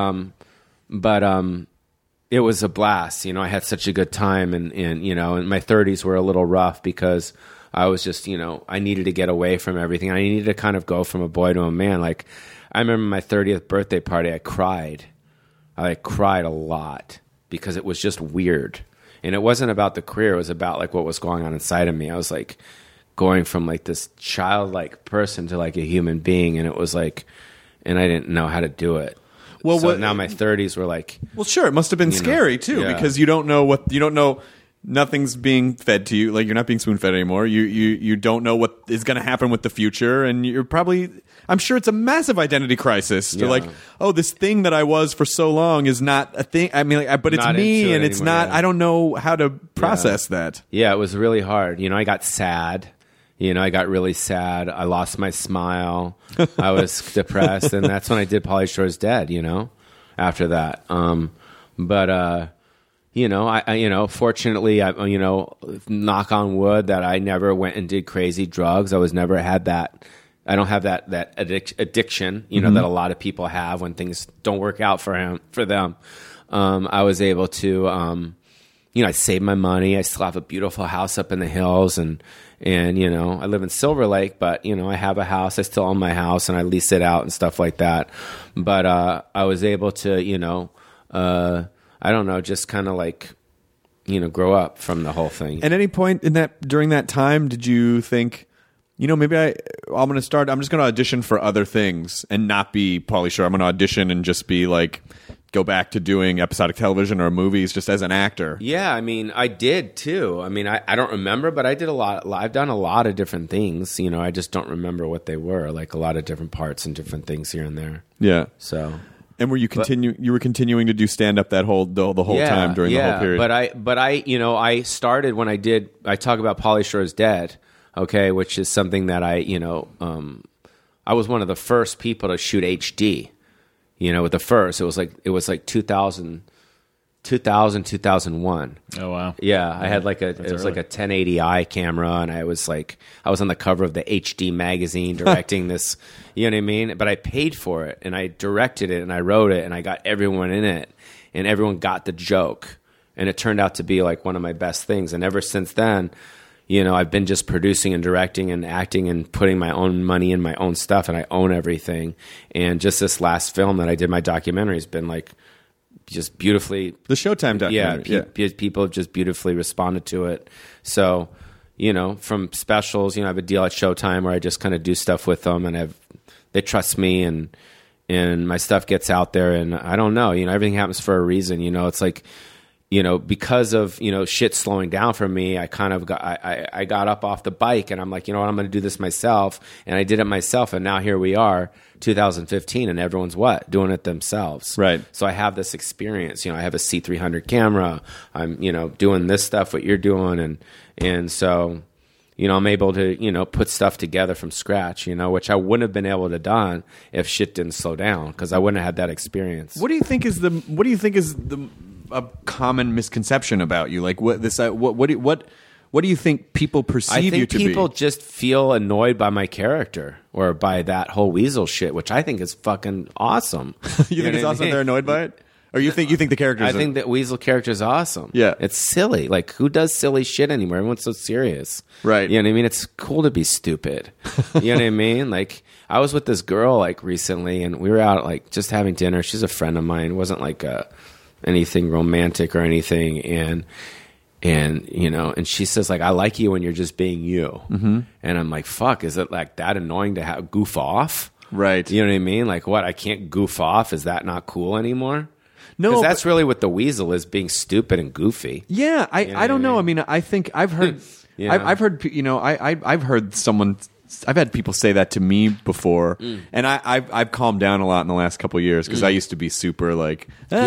it was a blast. You know, I had such a good time, and you know, and my 30s were a little rough because I was just, you know, I needed to get away from everything. I needed to kind of go from a boy to a man. Like, I remember my 30th birthday party, I cried a lot because it was just weird. And it wasn't about the career. It was about like what was going on inside of me. I was like going from like this childlike person to like a human being. And it was like, and I didn't know how to do it. Well, so now my 30s were like, well, sure. It must have been scary too, because you don't know nothing's being fed to you. Like, you're not being spoon fed anymore. You don't know what is going to happen with the future. And you're probably, I'm sure it's a massive identity crisis. To like, oh, this thing that I was for so long is not a thing. I mean, like, but it's me, and it's not. I don't know how to process that. Yeah, it was really hard. You know, I got sad. You know, I got really sad. I lost my smile. I was depressed, and that's when I did Pauly Shore's Dead. You know, after that. You know, fortunately, you know, knock on wood, that I never went and did crazy drugs. I was never had that. I don't have that addiction, you know, that a lot of people have when things don't work out for them. I was able to, you know, I saved my money. I still have a beautiful house up in the hills, and you know, I live in Silver Lake, but you know, I have a house. I still own my house, and I lease it out and stuff like that. But I was able to, you know, I don't know, just kind of like, you know, grow up from the whole thing. At any point during that time, did you think, you know, maybe I'm just going to audition for other things and not be Pauly Shore. I'm going to audition and just be like, go back to doing episodic television or movies just as an actor. Yeah, I mean, I did too. I mean, I don't remember, but I did a lot. I've done a lot of different things. You know, I just don't remember what they were. Like a lot of different parts and different things here and there. Yeah. So. And were you you were continuing to do stand up the whole time during the whole period? But I you know, I started when I talk about Pauly Shore's Dead, okay, which is something that I, you know, I was one of the first people to shoot HD. You know, with the first, it was like 2000, 2001. Oh wow! Yeah, I had like it was like a 1080i camera, and I was on the cover of the HD magazine directing this. You know what I mean? But I paid for it, and I directed it, and I wrote it, and I got everyone in it, and everyone got the joke, and it turned out to be like one of my best things. And ever since then, I've been just producing and directing and acting and putting my own money in my own stuff, and I own everything. And just this last film that I did, my documentary, has been like just beautifully. The Showtime documentary. People have just beautifully responded to it. So, from specials, I have a deal at Showtime where I just kind of do stuff with them, and they trust me, and my stuff gets out there. And I don't know, everything happens for a reason. It's like, because of, shit slowing down for me, I kind of I got up off the bike, and I'm like, I'm going to do this myself. And I did it myself. And now here we are, 2015, and everyone's doing it themselves. Right. So I have this experience, I have a C300 camera. I'm, doing this stuff, what you're doing. And so, I'm able to, put stuff together from scratch, which I wouldn't have been able to done if shit didn't slow down, because I wouldn't have had that experience. What do you think is a common misconception about you? Like what do you think people perceive you to be? I think people just feel annoyed by my character or by that whole weasel shit, which I think is fucking awesome. You think it's awesome they're annoyed by it? Or you think the character? I think that weasel character is awesome. Yeah, it's silly. Like, who does silly shit anymore? Everyone's so serious, right? You know what I mean? It's cool to be stupid. You know what I mean? Like, I was with this girl like recently, and we were out like just having dinner. She's a friend of mine. It wasn't like anything romantic or anything, and and she says like, I like you when you're just being you. Mm-hmm. And I'm like, fuck, is it like that annoying to goof off? Right. You know what I mean? Like, what? I can't goof off? Is that not cool anymore? No, because that's really what the weasel is, being stupid and goofy. Yeah, I don't know. I mean, I think I've heard, I've heard, I've heard someone. I've had people say that to me before, and I've calmed down a lot in the last couple of years, because I used to be super super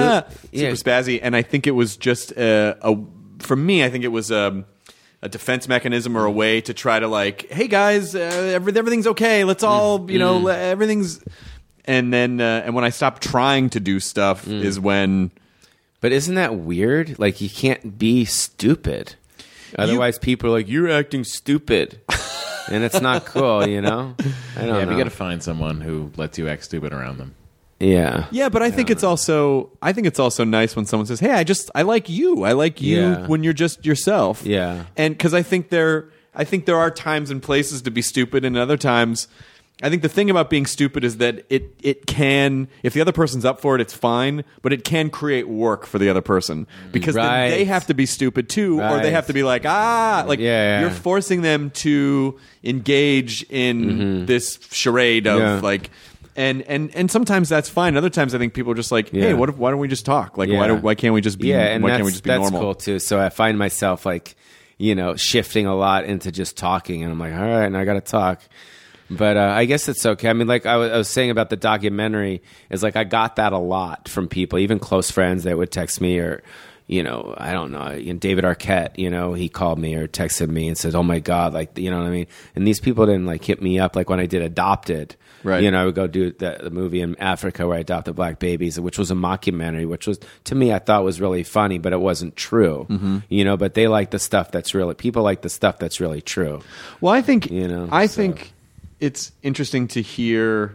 spazzy, and I think it was just for me. I think it was a defense mechanism or a way to try to like, hey guys, everything's okay. Let's all everything's. And then, and when I stopped trying to do stuff is when. But isn't that weird? Like, you can't be stupid. Otherwise, people are like, you're acting stupid. And it's not cool, I don't know. You got to find someone who lets you act stupid around them. Yeah. Yeah, but I think it's also nice when someone says, hey, I like you. I like you when you're just yourself. Yeah. And because I think there are times and places to be stupid, and other times. I think the thing about being stupid is that it can, if the other person's up for it, it's fine, but it can create work for the other person, because then they have to be stupid too, or they have to be like, you're forcing them to engage in this charade of like, and sometimes that's fine. Other times I think people are just like, hey, why don't we just talk? Like, why can't we just be, and why can't we just be normal? That's cool too. So I find myself like, shifting a lot into just talking, and I'm like, all right, and I got to talk. But I guess it's okay. I mean, like I was saying about the documentary, is like I got that a lot from people, even close friends that would text me, or, I don't know, David Arquette, he called me or texted me and said, oh my God, like, you know what I mean? And these people didn't like hit me up like when I did Adopted. Right. I would go do the movie in Africa where I adopted black babies, which was a mockumentary, which was, to me, I thought was really funny, but it wasn't true. Mm-hmm. But they like the stuff that's really, people like the stuff that's really true. Well, I think, think it's interesting to hear,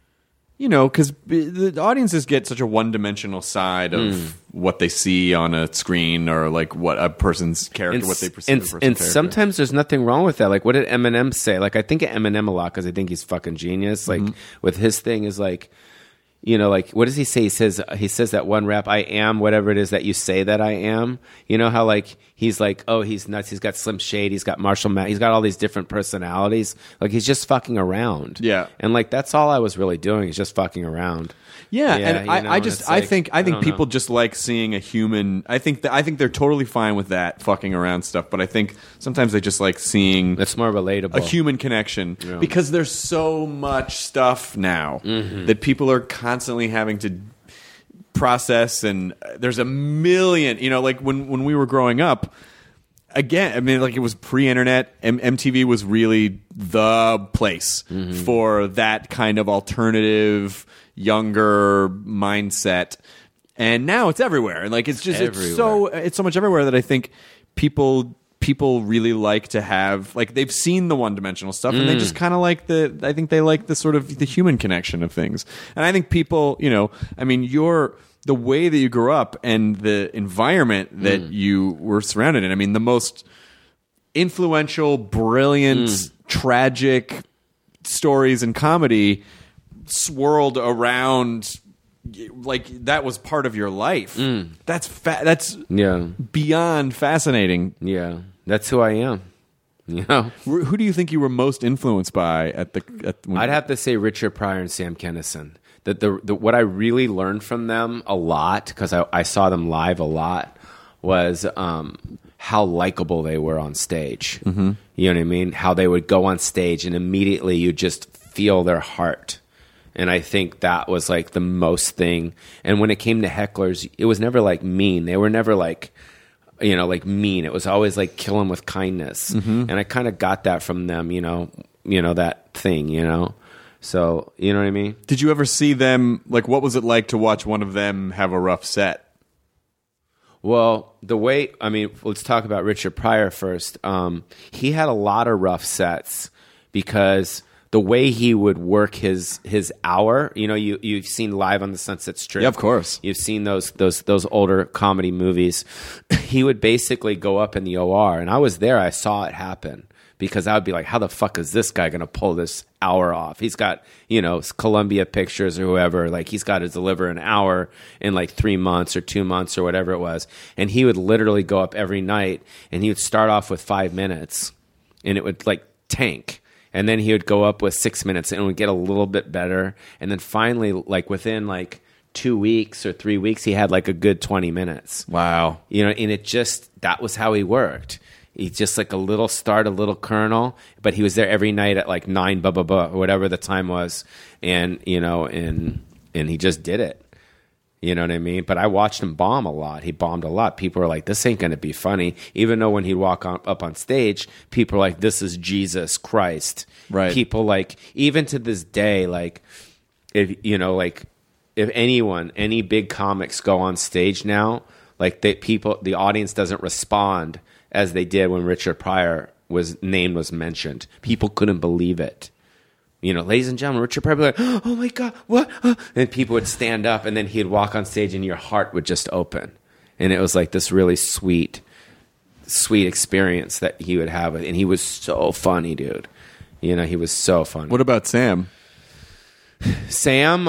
because the audiences get such a one-dimensional side of what they see on a screen, or like what a person's character, what they perceive a person's character. And sometimes there's nothing wrong with that. Like, what did Eminem say? Like, I think of Eminem a lot because I think he's fucking genius. Like, with his thing is like, like, what does he say? He says that one rap, I am whatever it is that you say that I am. You know how like he's like, oh, he's nuts. He's got Slim Shady. He's got Marshall Matt. He's got all these different personalities. Like, he's just fucking around. Yeah. And like, that's all I was really doing, is just fucking around. Yeah, and I think people just like seeing a human. I think they're totally fine with that fucking around stuff, but I think sometimes they just like seeing it's more relatable, a human connection, because there's so much stuff now that people are constantly having to process, and there's a million. Like when we were growing up. Again, I mean, like, it was pre-internet. MTV was really the place for that kind of alternative, younger mindset, and now it's everywhere. And like, it's just it's so much everywhere that I think people really like to have, like, they've seen the one-dimensional stuff, and they just kind of like I think they like the sort of the human connection of things. And I think people, I mean, the way that you grew up and the environment that you were surrounded in. I mean, the most influential, brilliant, tragic stories in comedy swirled around, like that was part of your life. That's Yeah. beyond fascinating. Yeah. That's who I am. You know? Who do you think you were most influenced by I'd have to say Richard Pryor and Sam Kinison. That the what I really learned from them a lot, because I saw them live a lot, was how likable they were on stage. Mm-hmm. You know what I mean? How they would go on stage and immediately you just feel their heart. And I think that was like the most thing. And when it came to hecklers, it was never like mean. They were never like, you know, like mean. It was always like kill them with kindness. Mm-hmm. And I kind of got that from them, you know, that thing, you know. So, you know what I mean? Did you ever see them, like, what was it like to watch one of them have a rough set? Well, let's talk about Richard Pryor first. He had a lot of rough sets because the way he would work his hour, you know, you've seen Live on the Sunset Strip. Yeah, of course. You've seen those older comedy movies. He would basically go up in the OR, and I was there. I saw it happen. Because I would be like, how the fuck is this guy going to pull this hour off? He's got, you know, Columbia Pictures or whoever. Like, he's got to deliver an hour in like 3 months or 2 months or whatever it was. And he would literally go up every night, and he would start off with 5 minutes, and it would like tank. And then he would go up with 6 minutes, and it would get a little bit better. And then finally, like within like 2 weeks or 3 weeks, he had like a good 20 minutes. Wow. You know, and that was how he worked. He's just like a little start, a little kernel, but he was there every night at like 9, blah, blah, blah, or whatever the time was. And, you know, and he just did it. You know what I mean? But I watched him bomb a lot. He bombed a lot. People were like, this ain't going to be funny. Even though when he'd walk up on stage, people were like, this is Jesus Christ. Right. People like, even to this day, like, if, you know, like, if any big comics go on stage now, like the audience doesn't respond as they did when Richard Pryor name was mentioned. People couldn't believe it. You know, ladies and gentlemen, Richard Pryor would be like, oh my God, what? And people would stand up, and then he'd walk on stage, and your heart would just open. And it was like this really sweet experience that he would have. And he was so funny, dude. You know, he was so funny. What about Sam? Sam,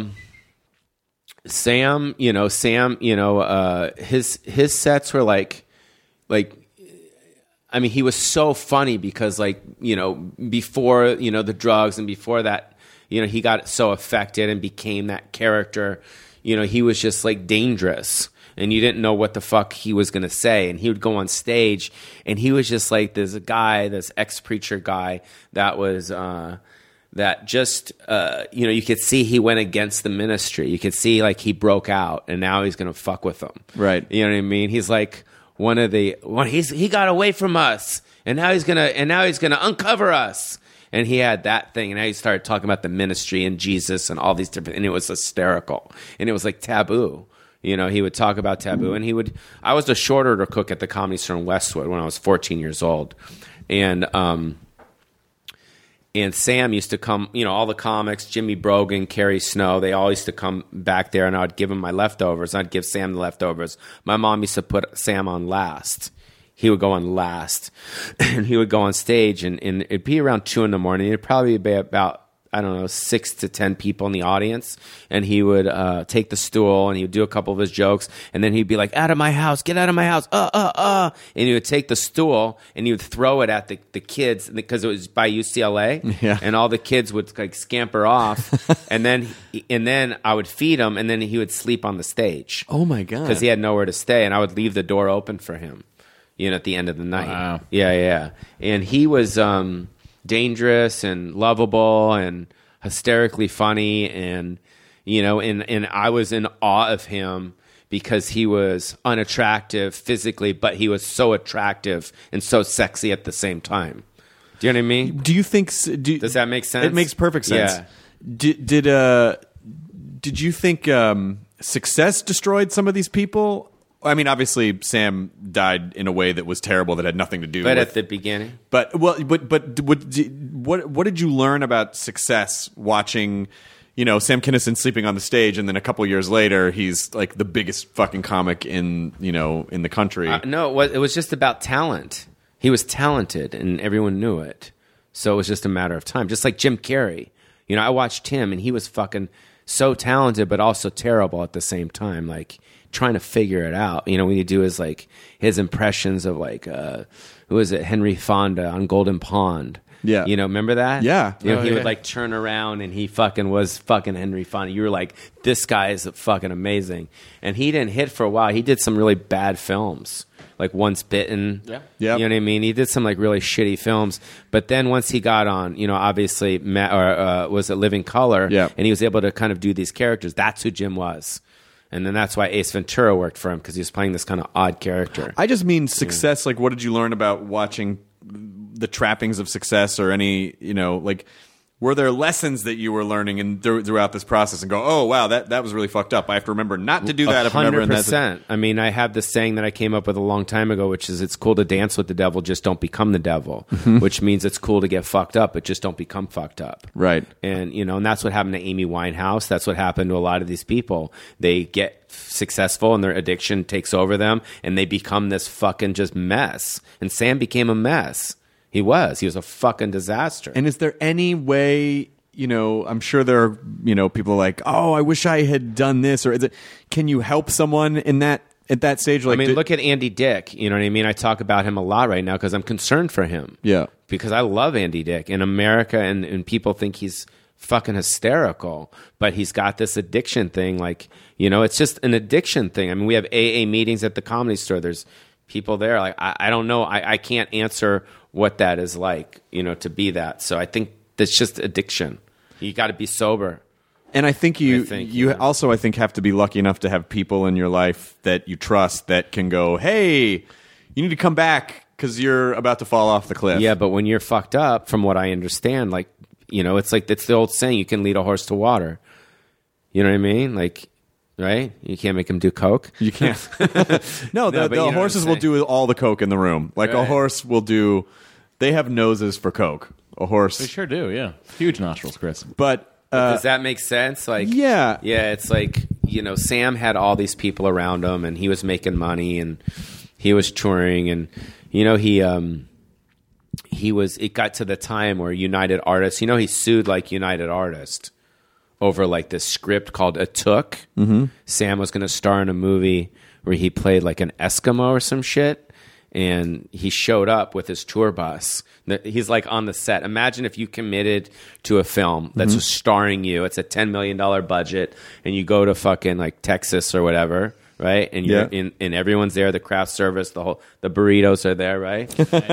his sets were like, I mean, he was so funny because, like, you know, before, you know, the drugs and before that, you know, he got so affected and became that character. You know, he was just like dangerous, and you didn't know what the fuck he was going to say. And he would go on stage, and he was just like this ex-preacher guy that was, that just, you know, you could see he went against the ministry. You could see like he broke out, and now he's going to fuck with them. Right. You know what I mean? He's like, he got away from us, and now he's gonna uncover us. And he had that thing, and now he started talking about the ministry and Jesus and all these different, and it was hysterical, and it was like taboo. You know, he would talk about taboo, and I was the short order cook at the Comedy Store in Westwood when I was 14 years old, and Sam used to come, you know, all the comics, Jimmy Brogan, Kerry Snow, they all used to come back there, and I'd give them my leftovers. I'd give Sam the leftovers. My mom used to put Sam on last. He would go on last, and he would go on stage, and it'd be around 2 a.m. It'd probably be about, I don't know, 6 to 10 people in the audience, and he would take the stool, and he would do a couple of his jokes, and then he'd be like, out of my house, get out of my house, and he would take the stool, and he would throw it at the kids, because it was by UCLA, yeah. And all the kids would like scamper off, and then I would feed him, and then he would sleep on the stage. Oh my God. Because he had nowhere to stay, and I would leave the door open for him, you know, at the end of the night. Wow. Yeah. And he was dangerous and lovable and hysterically funny, and you know, and I was in awe of him because he was unattractive physically, but he was so attractive and so sexy at the same time. Do you know what I mean? Do you think? Does that make sense? It makes perfect sense. Yeah. Did you think success destroyed some of these people? I mean, obviously, Sam died in a way that was terrible that had nothing to do with... But at the beginning? But what did you learn about success watching, you know, Sam Kinison sleeping on the stage, and then a couple years later, he's like the biggest fucking comic in the country? No, it was just about talent. He was talented, and everyone knew it. So it was just a matter of time. Just like Jim Carrey. You know, I watched him, and he was fucking so talented, but also terrible at the same time. Like, trying to figure it out. You know, when you do his impressions of who is it? Henry Fonda on Golden Pond. Yeah. You know, remember that? Yeah. You know, Oh, he yeah. would like turn around and he fucking was fucking Henry Fonda. You were like, this guy is fucking amazing. And he didn't hit for a while. He did some really bad films. Like Once Bitten. Yeah. Yep. You know what I mean? He did some like really shitty films. But then once he got on, you know, obviously, was it Living Color? Yeah. And he was able to kind of do these characters. That's who Jim was. And then that's why Ace Ventura worked for him, because he was playing this kind of odd character. I just mean success. Like, what did you learn about watching the trappings of success, or any, you know, like, were there lessons that you were learning throughout this process and go, oh, wow, that was really fucked up. I have to remember not to do that if I'm ever in that. 100%. I mean, I have this saying that I came up with a long time ago, which is, it's cool to dance with the devil, just don't become the devil, which means it's cool to get fucked up, but just don't become fucked up. Right. And, you know, and that's what happened to Amy Winehouse. That's what happened to a lot of these people. They get successful and their addiction takes over them and they become this fucking just mess. And Sam became a mess. He was a fucking disaster. And is there any way, you know, I'm sure there are, you know, people like, oh, I wish I had done this, or can you help someone in that at that stage? Like, I mean, look at Andy Dick. You know what I mean? I talk about him a lot right now because I'm concerned for him. Yeah. Because I love Andy Dick in America, and people think he's fucking hysterical, but he's got this addiction thing. Like, you know, it's just an addiction thing. I mean, we have AA meetings at the Comedy Store. There's people there. Like, I don't know. I can't answer what that is like, you know, to be that. So I think that's just addiction. You got to be sober. And I think you yeah. also, I think, have to be lucky enough to have people in your life that you trust that can go, hey, you need to come back because you're about to fall off the cliff. Yeah, but when you're fucked up, from what I understand, like, you know, it's like, it's the old saying, you can lead a horse to water. You know what I mean? Like, right? You can't make him do coke. You can't. No, but you know the what horses I'm will saying. do all the coke in the room. Like, a Right. horse will do, they have noses for coke. A horse. They sure do, yeah. Huge nostrils, Chris. But Does that make sense? Like, yeah. yeah, it's like, you know, Sam had all these people around him, and he was making money, and he was touring, and you know, it got to the time where United Artists, you know, he sued like United Artists over like this script called It Took. Mm-hmm. Sam was going to star in a movie where he played like an Eskimo or some shit. And he showed up with his tour bus. He's like on the set. Imagine if you committed to a film that's starring you. It's a $10 million budget, and you go to fucking like Texas or whatever, right? And you're and everyone's there. The craft service, the burritos are there, right?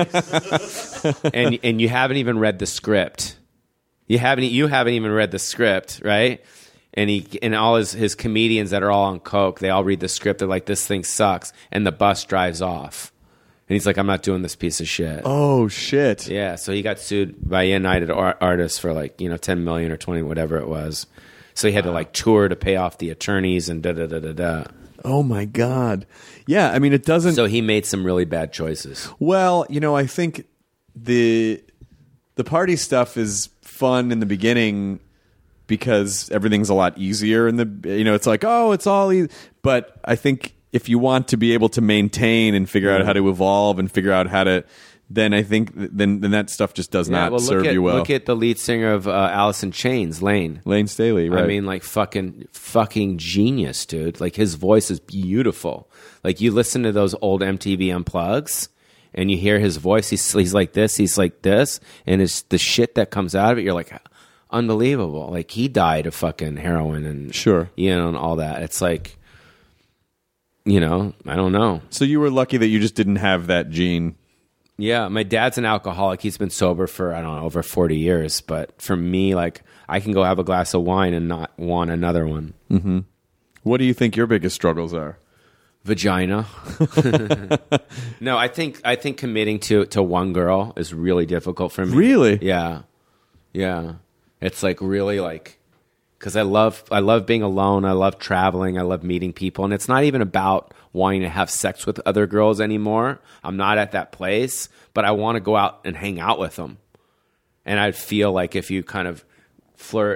and you haven't even read the script. You haven't even read the script, right? And all his comedians that are all on coke, they all read the script. They're like, this thing sucks, and the bus drives off. And he's like, I'm not doing this piece of shit. oh, shit. Yeah, so he got sued by United Artists for like, you know, 10 million or 20, whatever it was. So he had to like tour to pay off the attorneys and da-da-da-da-da. Oh, my God. Yeah, I mean, it doesn't... So he made some really bad choices. Well, you know, I think the party stuff is fun in the beginning because everything's a lot easier, and it's like, oh, it's all easy. But I think if you want to be able to maintain and figure out how to evolve and figure out how to, then I think then that stuff just does not serve you well. Look at the lead singer of Alice in Chains, Lane Staley, right? I mean, like fucking genius, dude. Like, his voice is beautiful. Like, you listen to those old MTV Unplugs, and you hear his voice. He's like this. He's like this, and it's the shit that comes out of it. You're like, unbelievable. Like, he died of fucking heroin and Sure. you know, and all that. It's like, you know, I don't know. So you were lucky that you just didn't have that gene. Yeah, my dad's an alcoholic. He's been sober for, I don't know, over 40 years. But for me, like, I can go have a glass of wine and not want another one. Mm-hmm. What do you think your biggest struggles are? Vagina. No, I think committing to one girl is really difficult for me. Really? Yeah. Yeah. It's like really like, because I love being alone. I love traveling. I love meeting people. And it's not even about wanting to have sex with other girls anymore. I'm not at that place, but I want to go out and hang out with them. And I feel like if you kind of flirt and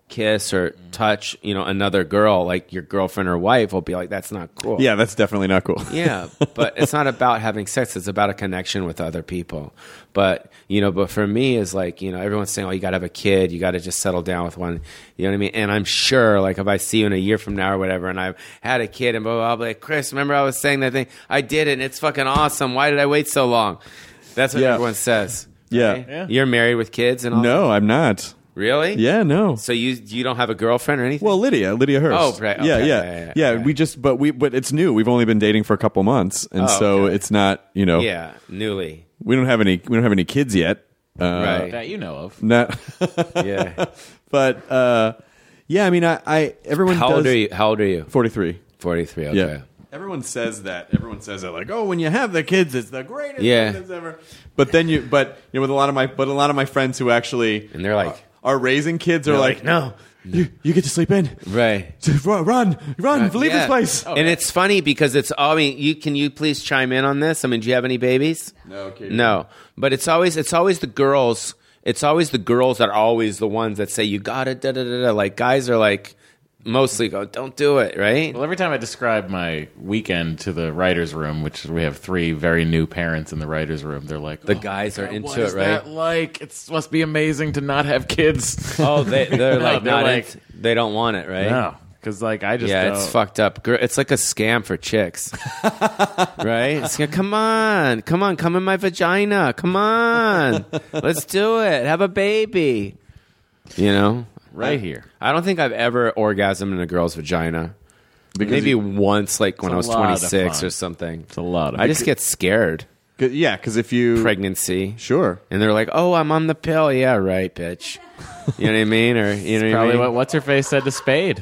kiss or touch, another girl, like your girlfriend or wife, will be like, that's not cool. Yeah, that's definitely not cool. Yeah, but it's not about having sex. It's about a connection with other people. But, but for me is like, everyone's saying, oh, you got to have a kid. You got to just settle down with one. You know what I mean? And I'm sure, like, if I see you in a year from now or whatever, and I've had a kid and blah, blah, blah, I'll be like, Chris, remember I was saying that thing? I did it, and it's fucking awesome. Why did I wait so long? That's what everyone says. Yeah. Right? Yeah. You're married with kids and all that? No, I'm not. Really? Yeah, no. So you don't have a girlfriend or anything? Well, Lydia Hurst. Oh, right. Yeah, Okay. yeah. Yeah. We just, but it's new. We've only been dating for a couple months, and so okay. it's not, Yeah, newly. we don't have any kids yet. Right. That you know of. Not, Yeah. but yeah. I mean, I everyone. How old does, are you? 43. 43. Okay. Yeah. Everyone says that. Everyone says that, like, oh, when you have the kids, it's the greatest Yeah. thing that's ever. But then with a lot of my friends who actually And they're like, are raising kids are like, no. you get to sleep in. Right. Run, leave Yeah. this place. And it's funny because can you please chime in on this? I mean, do you have any babies? No, Katie. No. But it's always the girls. It's always the girls that are always the ones that say, you gotta, da da da da. Like, guys are like, mostly go, don't do it, right? Well, every time I describe my weekend to the writer's room, which we have 3 very new parents in the writer's room, they're like, The guys are into what it, is right? that like? It must be amazing to not have kids. Oh, they're like, they're not like- they don't want it, right? No, because like I just Yeah, don't. it's fucked up. It's like a scam for chicks, right? It's like, come on, come in my vagina. Come on, let's do it. Have a baby. right here. I don't think I've ever orgasmed in a girl's vagina. Maybe once, like when I It's was a lot of 26 fun. or something. It's a lot of I just get scared. Yeah, because if you Pregnancy. sure. And they're like, oh, I'm on the pill. Yeah, right, bitch. You know what I mean? Or you know what I Probably mean? what what's her face said to Spade.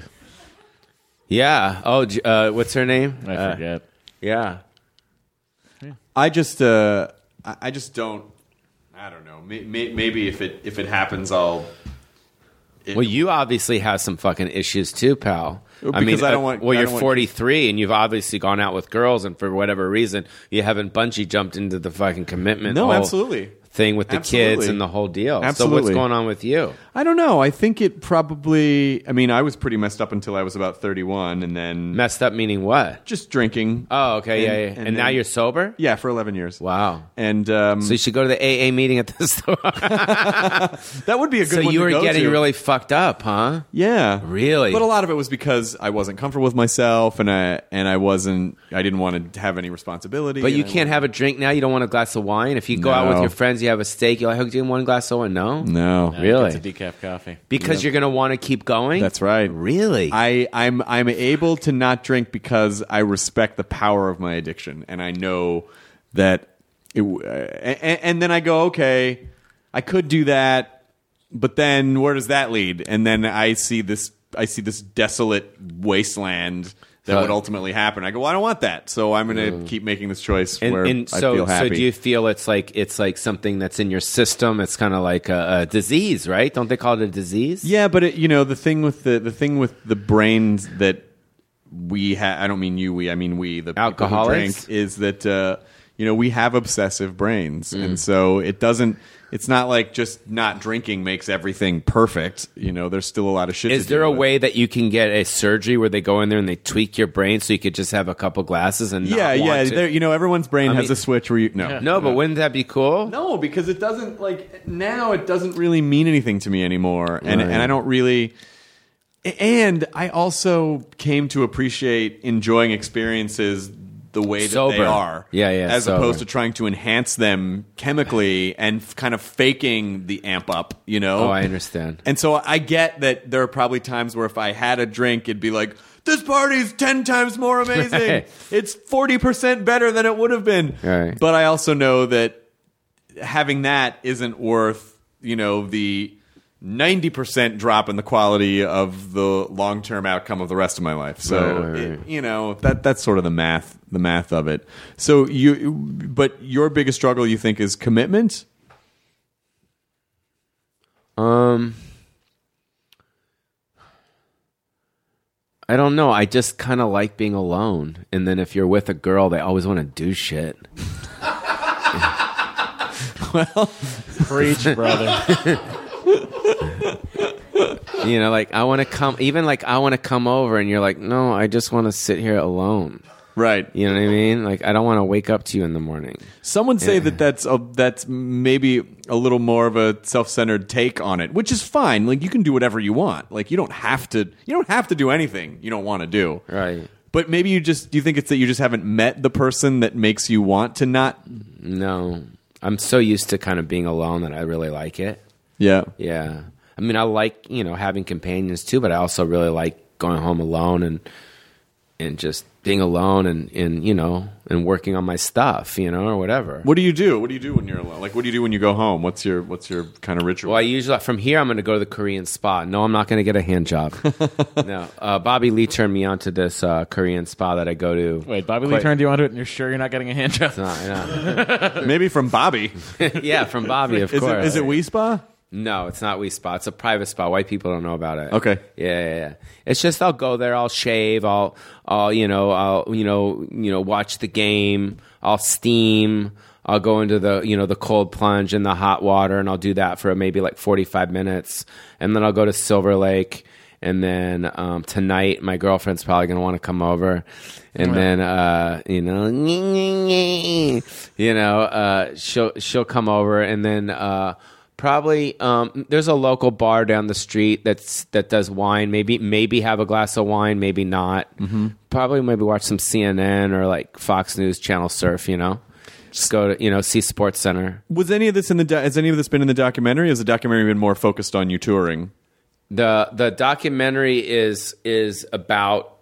Yeah. Oh, what's her name? I forget. Yeah. I just don't. I don't know. Maybe if it happens, I'll. Well, you obviously have some fucking issues too, pal. Because I don't want- Well, I you're don't want- 43, and you've obviously gone out with girls, and for whatever reason, you haven't bungee jumped into the fucking commitment. No, whole absolutely. Thing with the Absolutely. kids and the whole deal. Absolutely. So what's going on with you? I don't know. I think it probably. I mean, I was pretty messed up until I was about 31, and then Messed up meaning what? just drinking. Oh, okay, yeah. And now then- you're sober? Yeah, for 11 years. Wow. And So you should go to the AA meeting at the store. that would be a good So one you to were go getting to. really fucked up, huh? Yeah, Really? But a lot of it was because I wasn't comfortable with myself, and I didn't want to have any responsibility. But you and I can't have a drink now? You don't want a glass of wine? If you go out with No. your friends, you have a steak, you're like, oh, do you want one glass of wine? No? No, Really? It's a decaf coffee. Because you're going to want to keep going? that's right. Really? I'm able to not drink because I respect the power of my addiction, and I know that. And then I go, okay, I could do that, but then where does that lead? And then I see this desolate wasteland that would ultimately happen. I go, well, I don't want that, so I'm going to keep making this choice where I feel happy. So do you feel it's like something that's in your system? It's kind of like a disease, right? Don't they call it a disease? Yeah, but the thing with the brains that we have, I don't mean you, I mean we, the people who Alcoholics? drink, is that we have obsessive brains, and so it's not like just not drinking makes everything perfect. There's still a lot of shit. Is to there deal a with. way that you can get a surgery where they go in there and they tweak your brain so you could just have a couple glasses and not Yeah, want to? there, everyone's brain has mean- a switch where you No, but wouldn't that be cool? No, because it doesn't now it doesn't really mean anything to me anymore, and Right. I don't really. And I also came to appreciate enjoying experiences the way that Sober. they are, Yeah, as sober. opposed to trying to enhance them chemically and kind of faking the amp up. Oh, I understand. And so I get that there are probably times where if I had a drink, it'd be like, this party's 10 times more amazing. Right. It's 40% better than it would have been. Right. But I also know that having that isn't worth, the 90% drop in the quality of the long-term outcome of the rest of my life. So, Right. that's sort of the math of it. So but your biggest struggle, you think, is commitment? I don't know. I just kind of like being alone. And then if you're with a girl, they always want to do shit. Preach, brother. You know, like I want to come. Even like I want to come over, and you're like, no, I just want to sit here alone. Right. You know what I mean? Like I don't want to wake up to you in the morning. Some would say that that's maybe a little more of a self-centered take on it, which is fine. Like you can do whatever you want. Like you don't have to do anything you don't want to do. Right. But maybe do you think it's that you just haven't met the person that makes you want to not? No, I'm so used to kind of being alone that I really like it. Yeah. Yeah. I mean, I like, having companions too, but I also really like going home alone and just being alone and working on my stuff, or whatever. What do you do? What do you do when you're alone? Like, what do you do when you go home? What's your kind of ritual? Well, I usually, from here, I'm going to go to the Korean spa. No, I'm not going to get a hand job. No. Bobby Lee turned me on to this Korean spa that I go to. Wait, Bobby Lee turned you onto it, and you're sure you're not getting a hand job? No. Maybe from Bobby. Yeah, from Bobby, of course. Is it Wee Spa? No, it's not Wee Spa. It's a private spa. White people don't know about it. Okay. Yeah. It's just I'll go there. I'll shave. I'll watch the game. I'll steam. I'll go into the cold plunge and the hot water, and I'll do that for maybe like 45 minutes, and then I'll go to Silver Lake. And then tonight, my girlfriend's probably going to want to come over, and then she'll come over, and then probably there's a local bar down the street that does wine. Maybe have a glass of wine, maybe not. Mm-hmm. Probably maybe watch some CNN or like Fox News Channel Surf. Just go to see Sports Center. Was any of this has any of this been in the documentary? Has the documentary been more focused on you touring? The documentary is about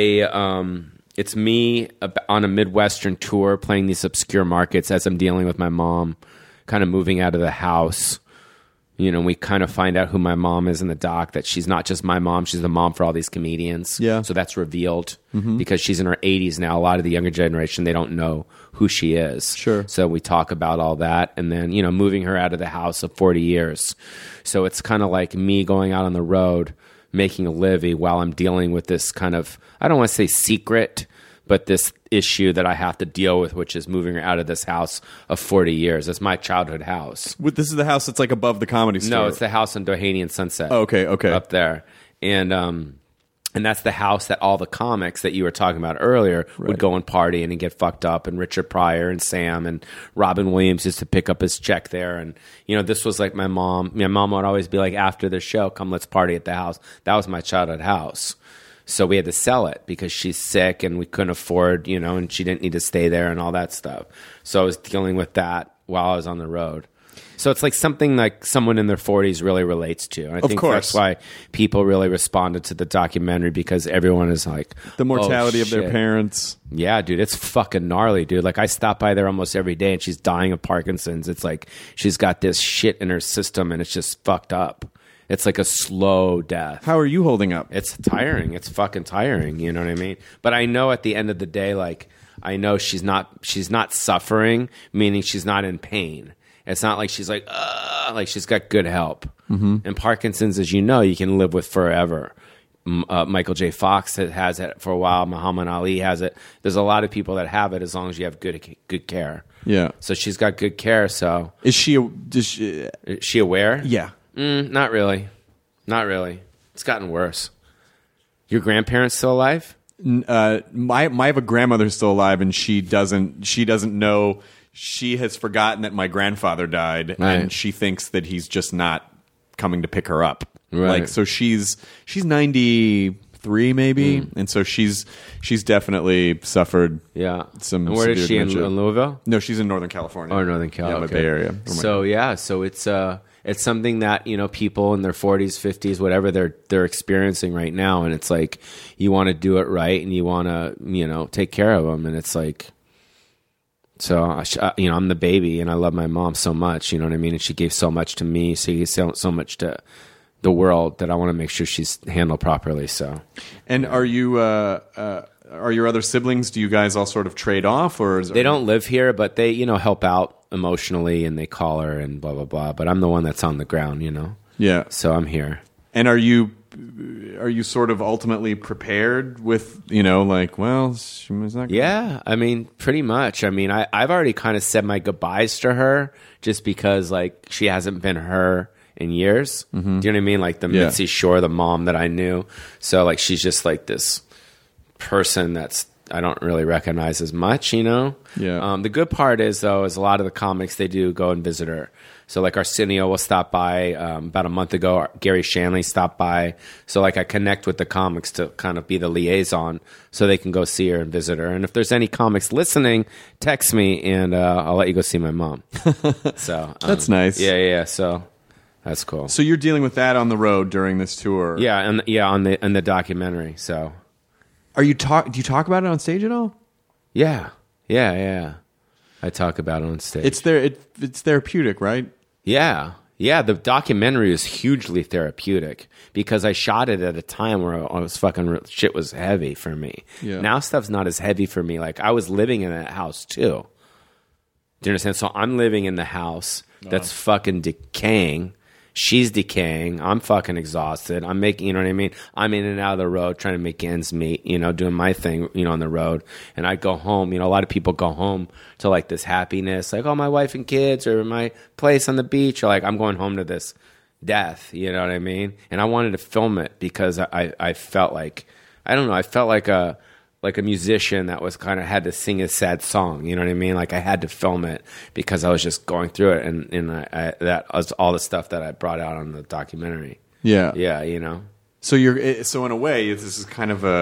it's me on a Midwestern tour playing these obscure markets as I'm dealing with my mom, kind of moving out of the house. We kind of find out who my mom is in the doc, that she's not just my mom, she's the mom for all these comedians. Yeah. So that's revealed because she's in her 80s now. A lot of the younger generation, they don't know who she is. Sure. So we talk about all that, and then, moving her out of the house of 40 years. So it's kind of like me going out on the road, making a living while I'm dealing with this kind of, I don't want to say secret, but this issue that I have to deal with, which is moving her out of this house of 40 years. It's my childhood house. This is the house that's like above the Comedy Store. No, it's the house on Doheny and Sunset. Oh, okay. Up there. And that's the house that all the comics that you were talking about earlier would go and party and get fucked up, and Richard Pryor and Sam and Robin Williams used to pick up his check there. And, this was like my mom. My mom would always be like, after the show, come, let's party at the house. That was my childhood house. So we had to sell it because she's sick and we couldn't afford, and she didn't need to stay there and all that stuff. So I was dealing with that while I was on the road. So it's like something like someone in their 40s really relates to. And I think that's why people really responded to the documentary, because everyone is like, the mortality of shit. their parents. Yeah, dude, it's fucking gnarly, dude. Like I stop by there almost every day and she's dying of Parkinson's. It's like she's got this shit in her system and it's just fucked up. It's like a slow death. How are you holding up? It's tiring. It's fucking tiring. You know what I mean? But I know at the end of the day, like I know she's not suffering, meaning she's not in pain. It's not like she's like she's got good help. Mm-hmm. And Parkinson's, as you know, you can live with forever. Michael J. Fox has it for a while. Muhammad Ali has it. There's a lot of people that have it as long as you have good care. Yeah. So she's got good care. So is she aware? Yeah. Not really. Not really. It's gotten worse. Your grandparents still alive? I have a grandmother who's still alive, and she doesn't know. She has forgotten that my grandfather died, right. And she thinks that he's just not coming to pick her up. Right. Like, so she's 93 maybe, and so she's definitely suffered. Yeah. Some. And where is she in dementia. Louisville? No, she's in Northern California. Oh, Northern California. Yeah, my Bay Area. So it's something that people in their 40s, 50s, whatever they're experiencing right now, and it's like you want to do it right, and you want to take care of them, and it's like. So, I'm the baby, and I love my mom so much, you know what I mean? And she gave so much to me, she gave so much to the world that I want to make sure she's handled properly, so. And are you, are your other siblings, do you guys all sort of trade off? They don't live here, but they, help out emotionally, and they call her and blah, blah, blah. But I'm the one that's on the ground, Yeah. So I'm here. And are you sort of ultimately prepared with, she's not. Yeah, I mean, pretty much. I mean, I've already kind of said my goodbyes to her just because, like, she hasn't been her in years. Do you know what I mean? Like the Yeah. Mitzi Shore, the mom that I knew. So like she's just like this person that's I don't really recognize as much, you know? Yeah. The good part is, though, is a lot of the comics, they do go and visit her. So, like, Arsenio will stop by. About a month ago, Gary Shanley stopped by. So, like, I connect with the comics to kind of be the liaison so they can go see her and visit her. And if there's any comics listening, text me, and I'll let you go see my mom. So That's nice. Yeah. So, that's cool. So you're dealing with that on the road during this tour. Yeah, and on the documentary, so... Do you talk about it on stage at all? Yeah. I talk about it on stage. It's therapeutic, right? Yeah. The documentary is hugely therapeutic because I shot it at a time where I was shit was heavy for me. Yeah. Now stuff's not as heavy for me. Like I was living in that house too. Do you understand? So I'm living in the house that's fucking decaying. She's decaying. I'm fucking exhausted. I'm making, you know what I mean? I'm in and out of the road trying to make ends meet, you know, doing my thing, you know, on the road. And I go home, you know, a lot of people go home to like this happiness, like, oh, my wife and kids or my place on the beach. Or like, I'm going home to this death, you know what I mean? And I wanted to film it because I felt like, I don't know, I felt like a musician that was kind of had to sing a sad song, you know what I mean? Like I had to film it because I was just going through it, and that was all the stuff that I brought out on the documentary. Yeah. You know. So in a way, this is kind of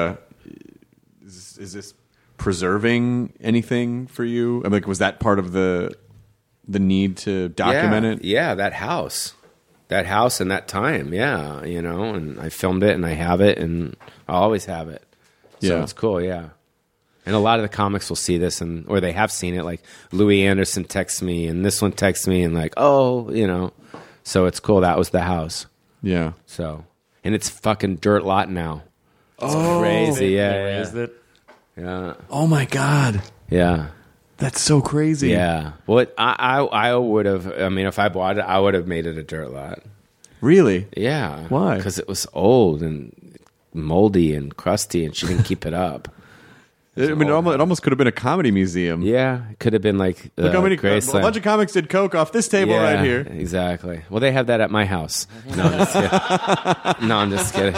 is this preserving anything for you? I mean, like, was that part of the need to document it? Yeah, that house and that time. Yeah, you know, and I filmed it and I have it and I'll always have it. So Yeah. it's cool, yeah. And a lot of the comics will see this, or they have seen it. Like Louis Anderson texts me, and this one texts me, and like, oh, you know. So it's cool. That was the house. Yeah. So, and it's fucking dirt lot now. It's crazy. They Yeah, raised it. yeah, Oh my God, yeah, that's so crazy. yeah. Well, I would have. I mean, if I bought it, I would have made it a dirt lot. Really? Yeah. Why? Because it was old and moldy and crusty, and she didn't keep it up. I mean, it almost could have been a comedy museum. Yeah, it could have been like Look how many a Graceland. bunch of comics did coke off this table right here. Exactly. Well, they have that at my house. No, I'm just kidding. No, I'm just kidding.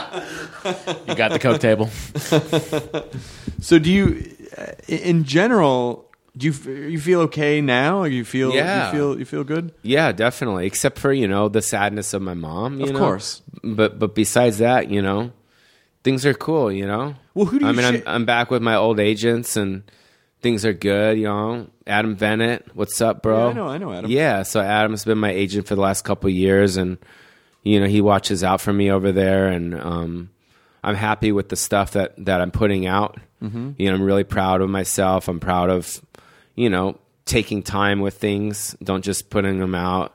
You got the Coke table. So, do you, in general, you feel okay now? You feel you feel good? Yeah, definitely. Except for the sadness of my mom. Of course. But besides that, things are cool. Well, who do you? I mean, I'm back with my old agents and things are good. Adam Bennett, what's up, bro? Yeah, I know Adam. Yeah, so Adam's been my agent for the last couple of years, and he watches out for me over there, and I'm happy with the stuff that I'm putting out. Mm-hmm. I'm really proud of myself. I'm proud of taking time with things, don't just putting them out.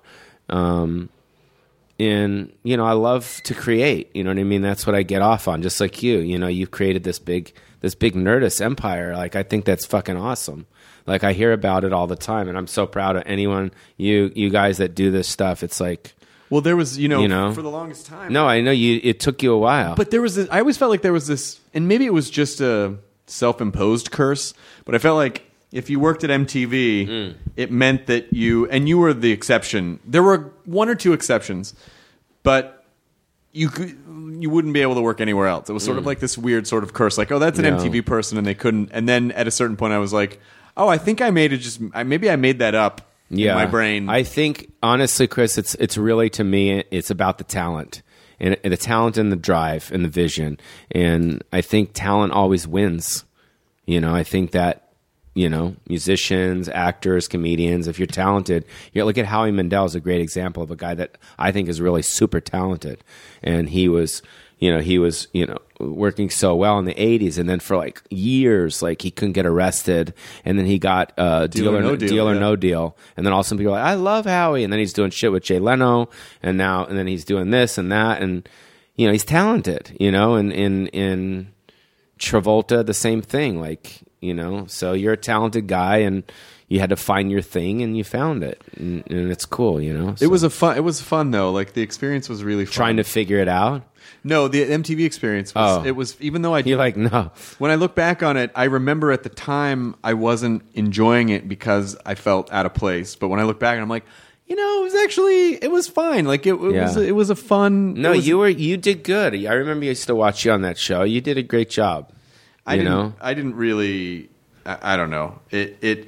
And I love to create. You know what I mean? That's what I get off on. Just like you. You've created this big Nerdist empire. Like, I think that's fucking awesome. Like, I hear about it all the time, and I'm so proud of anyone you guys that do this stuff. It's like, well, there was for the longest time. No, I know it took you a while, but there was this, I always felt like there was this, and maybe it was just a self-imposed curse. But I felt like if you worked at MTV, it meant that you were the exception. There were one or two exceptions, but you wouldn't be able to work anywhere else. It was sort of like this weird sort of curse, like, oh, that's an MTV person, and they couldn't. And then at a certain point, I was like, oh, I think I made it. Maybe I made that up in my brain. I think honestly, Chris, it's really, to me, it's about the talent and the talent and the drive and the vision. And I think talent always wins. I think that. Musicians, actors, comedians, if you're talented, look at Howie Mandel is a great example of a guy that I think is really super talented. And he was working so well in the 80s, and then for like years, like he couldn't get arrested, and then he got Deal or No Deal. And then all of a sudden people are like, I love Howie, and then he's doing shit with Jay Leno, and then he's doing this and that, and he's talented, and in Travolta, the same thing, like, so you're a talented guy, and you had to find your thing, and you found it, and it's cool, So. It was fun though. Like, the experience was really fun. Trying to figure it out. No, the MTV experience was. It was, even though You're like, no. When I look back on it, I remember at the time I wasn't enjoying it because I felt out of place. But when I look back, I'm like, it was fine. Like it was a fun. No, you did good. I remember I used to watch you on that show. You did a great job. I didn't really. I don't know. The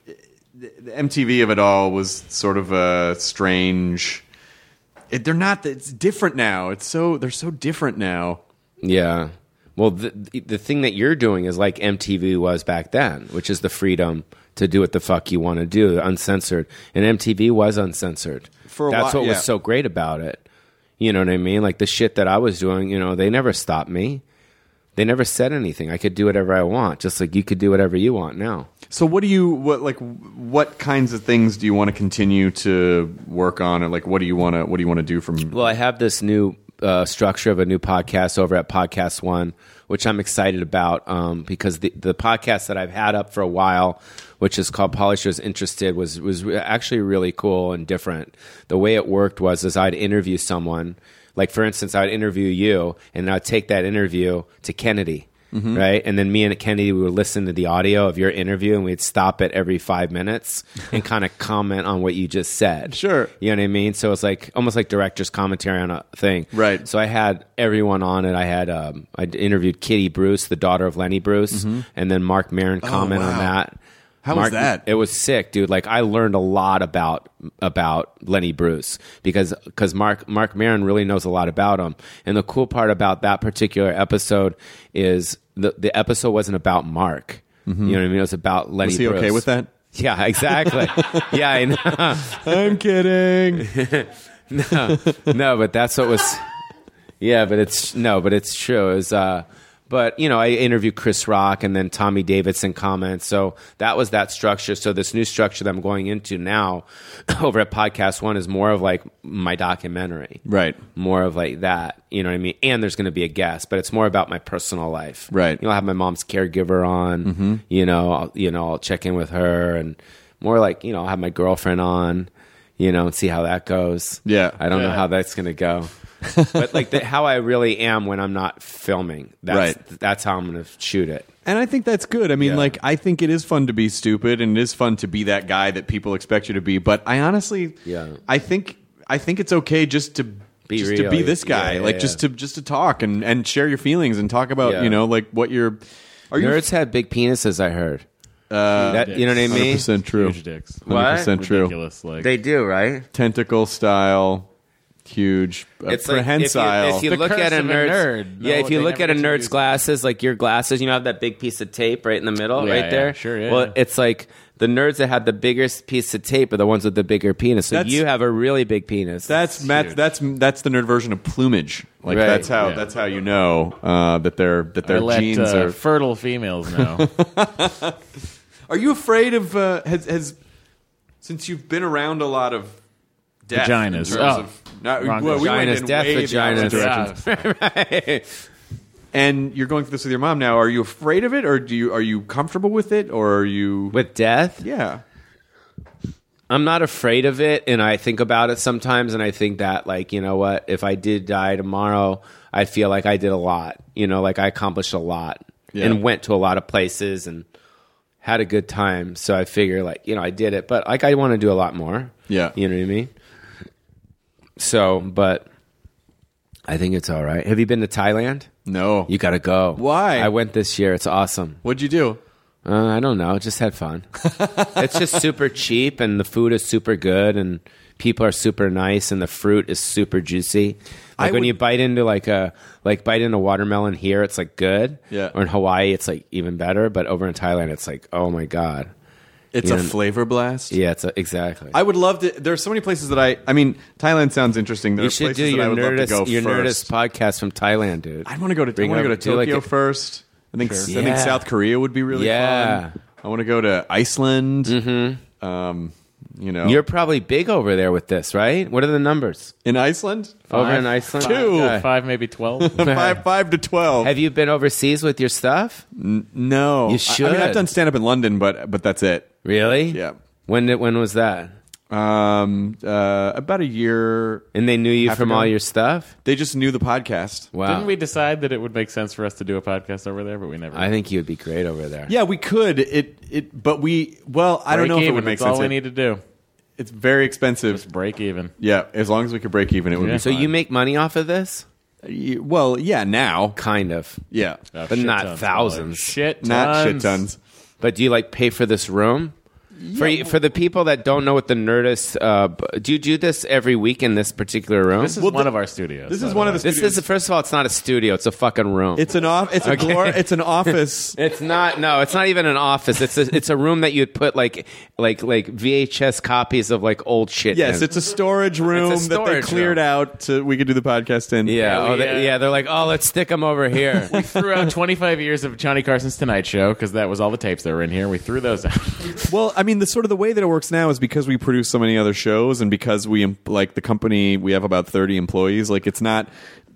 MTV of it all was sort of a strange. They're not. It's different now. They're so different now. Yeah. Well, the thing that you're doing is like MTV was back then, which is the freedom to do what the fuck you want to do, uncensored. And MTV was uncensored. That's what was so great about it. You know what I mean? Like the shit that I was doing, they never stopped me. They never said anything. I could do whatever I want, just like you could do whatever you want now. So what kinds of things do you want to continue to work on, or like what do you want to do from? Well, I have this new structure of a new podcast over at Podcast One, which I'm excited about because the podcast that I've had up for a while, which is called Polishers Interested, was actually really cool and different. The way it worked was I'd interview someone. Like, for instance, I'd interview you, and I'd take that interview to Kennedy, right? And then me and Kennedy would listen to the audio of your interview, and we'd stop it every 5 minutes and kind of comment on what you just said. Sure. You know what I mean? So it's like almost like director's commentary on a thing. Right. So I had everyone on it. I had I interviewed Kitty Bruce, the daughter of Lenny Bruce, and then Mark Maron comment on that. How was that? It was sick, dude. Like I learned a lot about Lenny Bruce because Mark Maron really knows a lot about him. And the cool part about that particular episode is the episode wasn't about Mark. You know what I mean? It was about Lenny Was he Bruce. okay with that? Yeah, exactly. Yeah, I know. I'm kidding. No, but that's what was. Yeah, but it's true. It was, but I interviewed Chris Rock and then Tommy Davidson comments. So that was that structure. So this new structure that I'm going into now over at Podcast One is more of like my documentary, Right. More of like that. You know what I mean? And there's going to be a guest, but it's more about my personal life, Right. I'll have my mom's caregiver on. I'll check in with her, and more like I'll have my girlfriend on. And see how that goes. Yeah. I don't know how that's going to go. But like how I really am when I'm not filming. That's how I'm going to shoot it. And I think that's good. I mean, like, I think it is fun to be stupid, and it is fun to be that guy that people expect you to be. But I honestly, I think it's okay just to be this guy, just to talk and share your feelings and talk about like what you're. Nerds have big penises, I heard. You know what I mean? 100% true. Huge dicks. 100% true. Ridiculous. Like They do, right? Tentacle style. Huge, It's prehensile. Like if you The look curse at a of a nerd's, nerd. No, if you they look never at a get to nerd's use it. glasses, like your glasses, have that big piece of tape right in the middle, Yeah, right yeah, there. sure, yeah. Well, it's like the nerds that had the biggest piece of tape are the ones with the bigger penis. So you have a really big penis. That's the nerd version of plumage. Like Right. that's how you know that their I let, genes are. fertile females know. Are you afraid of since you've been around a lot of death Vaginas. in terms Oh. of, no, Wrong well, we went vaginas, in death, way the opposite vaginas. direction. right. And you're going through this with your mom now. Are you afraid of it, or are you comfortable with it, or are you With death, Yeah. I'm not afraid of it, and I think about it sometimes, and I think that, like, you know what? If I did die tomorrow, I feel like I did a lot. Like I accomplished a lot and went to a lot of places and had a good time. So I figure, like, I did it, but like I want to do a lot more. Yeah. You know what I mean? So, but I think it's all right. Have you been to Thailand? No. You got to go. Why? I went this year. It's awesome. What'd you do? I don't know. Just had fun. It's just super cheap, and the food is super good, and people are super nice, and the fruit is super juicy. Like when you bite into bite into watermelon here, it's like good. Yeah. Or in Hawaii, it's like even better. But over in Thailand, it's like, oh my god. It's a flavor blast. Yeah, exactly. I would love to. There's so many places that I mean, Thailand sounds interesting. There You are should places do that I your would love to go Nerdist first. podcast from Thailand, dude. I want to go to do Tokyo like first. I think Yeah. South Korea would be really Yeah. fun. I want to go to Iceland. Mm-hmm. You're probably big over there with this, right? What are the numbers In Iceland, over in Iceland? 2. Okay. 5, maybe 12. 5 to 12. Have you been overseas with your stuff? No, You should. I mean, I've done stand up in London, but that's it. Really? Yeah. When was that? About a year. And they knew you Half from ago. all your stuff? They just knew the podcast. Wow. Didn't we decide that it would make sense for us to do a podcast over there, but we never I think you would be great over there. Yeah, we could. But I don't know if it would make That's all sense. we need to do. It's very expensive. Just break even. Yeah, as long as we could break even, it would be So fine. you make money off of this? Well, yeah, now. Kind of. Yeah. Oh, But shit not tons, thousands. Shit tons. Not shit tons. But do you like pay for this room? For the people that don't know what the Nerdist, do you do this every week in this particular room? This is one of our studios. This by is the one of way. the This studios. is first of all, it's not a studio; it's a fucking room. It's an off. It's a it's an office. It's not. No, it's not even an office. It's a room that you'd put like VHS copies of like old shit. Yes, in. it's a storage room It's a that they storage cleared room. out so we could do the podcast in. Yeah. Yeah. They're like, oh, let's stick them over here. We threw out 25 years of Johnny Carson's Tonight Show because that was all the tapes that were in here. We threw those out. Well, I mean, the way that it works now is because we produce so many other shows, and because we like the company, we have about 30 employees. Like, it's not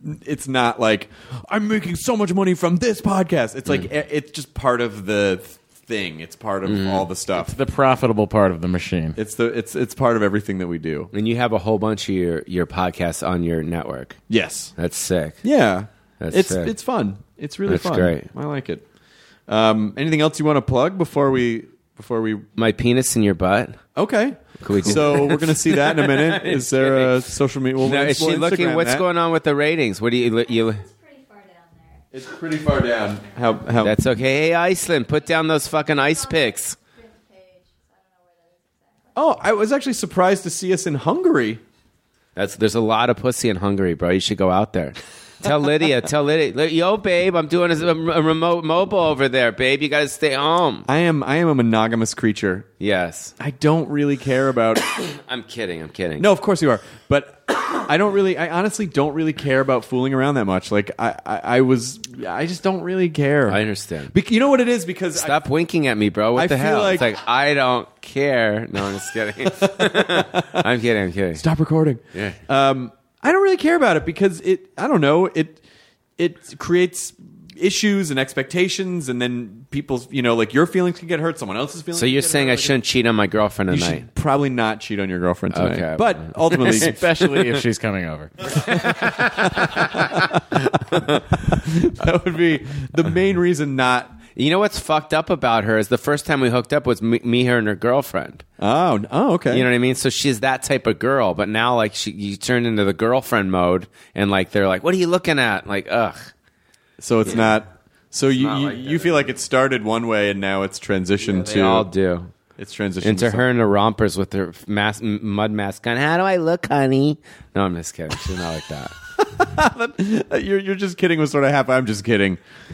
like I'm making so much money from this podcast. It's like it's just part of the thing. It's part of all the stuff. The profitable part of the machine. It's part of everything that we do. And you have a whole bunch of your podcasts on your network. Yes. That's sick. Yeah. That's sick. It's fun. It's really That's fun. great. I like it. Anything else you want to plug before we? My penis in your butt. Okay. Could we do So we're going to see that in a minute. Is there a social media? Well, No, is she looking? What's going on with the ratings? What do you? It's pretty far down there. It's pretty far down. How? That's okay. Hey, Iceland, put down those fucking ice picks. 5th page. So I don't know where that is exactly. Oh, I was actually surprised to see us in Hungary. There's a lot of pussy in Hungary, bro. You should go out there. Tell Lydia. Yo, babe, I'm doing a remote mobile over there, babe. You got to stay home. I am a monogamous creature. Yes. I don't really care about. I'm kidding. No, of course you are, but I honestly don't really care about fooling around that much. Like I just don't really care. I understand. You know what it is? Because Stop winking at me, bro. What I the feel hell? like- It's like, I don't care. No, I'm just kidding. I'm kidding. stop recording. Yeah. I don't really care about it because I don't know, it creates issues and expectations, and then people's, like your feelings can get hurt, someone else's feelings. So you're saying I shouldn't cheat on my girlfend You tonight? should probably not cheat on your girlfriend tonight. Okay. But ultimately, Especially if she's coming over. that would be the main reason not. You know what's fucked up about her is the first time we hooked up was me, her, and her girlfriend. Oh, okay. You know what I mean? So she's that type of girl, but now like you turn into the girlfriend mode, and like they're like, "What are you looking at?" Like, ugh. So it's not. So you not like you that. feel like it started one way and now it's transitioned They to. all do. It's transitioned Into to her in the rompers with her mud mask on. How do I look, honey? No, I'm just kidding. She's not like that. You're just kidding was sort of half. I'm just kidding.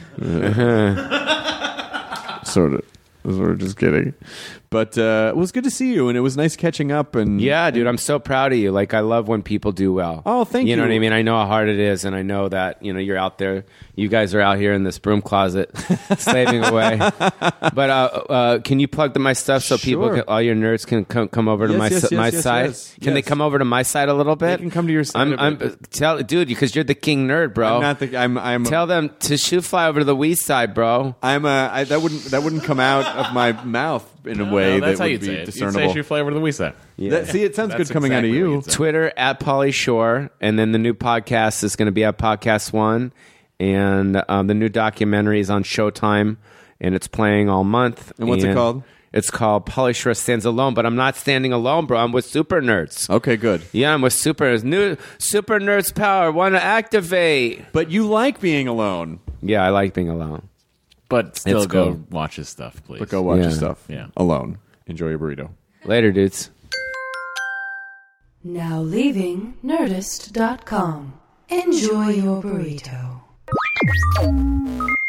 Sort of just kidding. But it was good to see you, and it was nice catching up. And Yeah, dude, I'm so proud of you. Like, I love when people do well. Oh, thank You know you. what I mean? I know how hard it is, and I know that, you're out there. You guys are out here in this broom closet slaving away. But can you plug to my stuff so people, Sure. all your nerds can come over to Yes, my yes, my yes, side? yes. Can they Yes. come over to my side a little bit? They can come to your side a I'm bit. tell dude, because you're the king nerd, bro. I'm not the. I'm. Tell them to shoot fly over to the west side, bro. That wouldn't come out of my mouth in a way that's that how would you'd be say it. discernible. You'd say shoot flavor to the wee side. See, it sounds That's good coming out of exactly what you. you'd say. Twitter at Pauly Shore, and then the new podcast is going to be at Podcast One, and the new documentary is on Showtime, and it's playing all month. And what's it called? It's called Pauly Shore Stands Alone, but I'm not standing alone, bro. I'm with Super Nerds. Okay, good. Yeah, I'm with Super Nerds. New Super Nerds Power. Want to activate? But you like being alone. Yeah, I like being alone. But still It's go cool. watch his stuff, please. But go watch your Yeah. stuff. Yeah. Alone. Enjoy your burrito. Later, dudes. Now leaving Nerdist.com. Enjoy your burrito.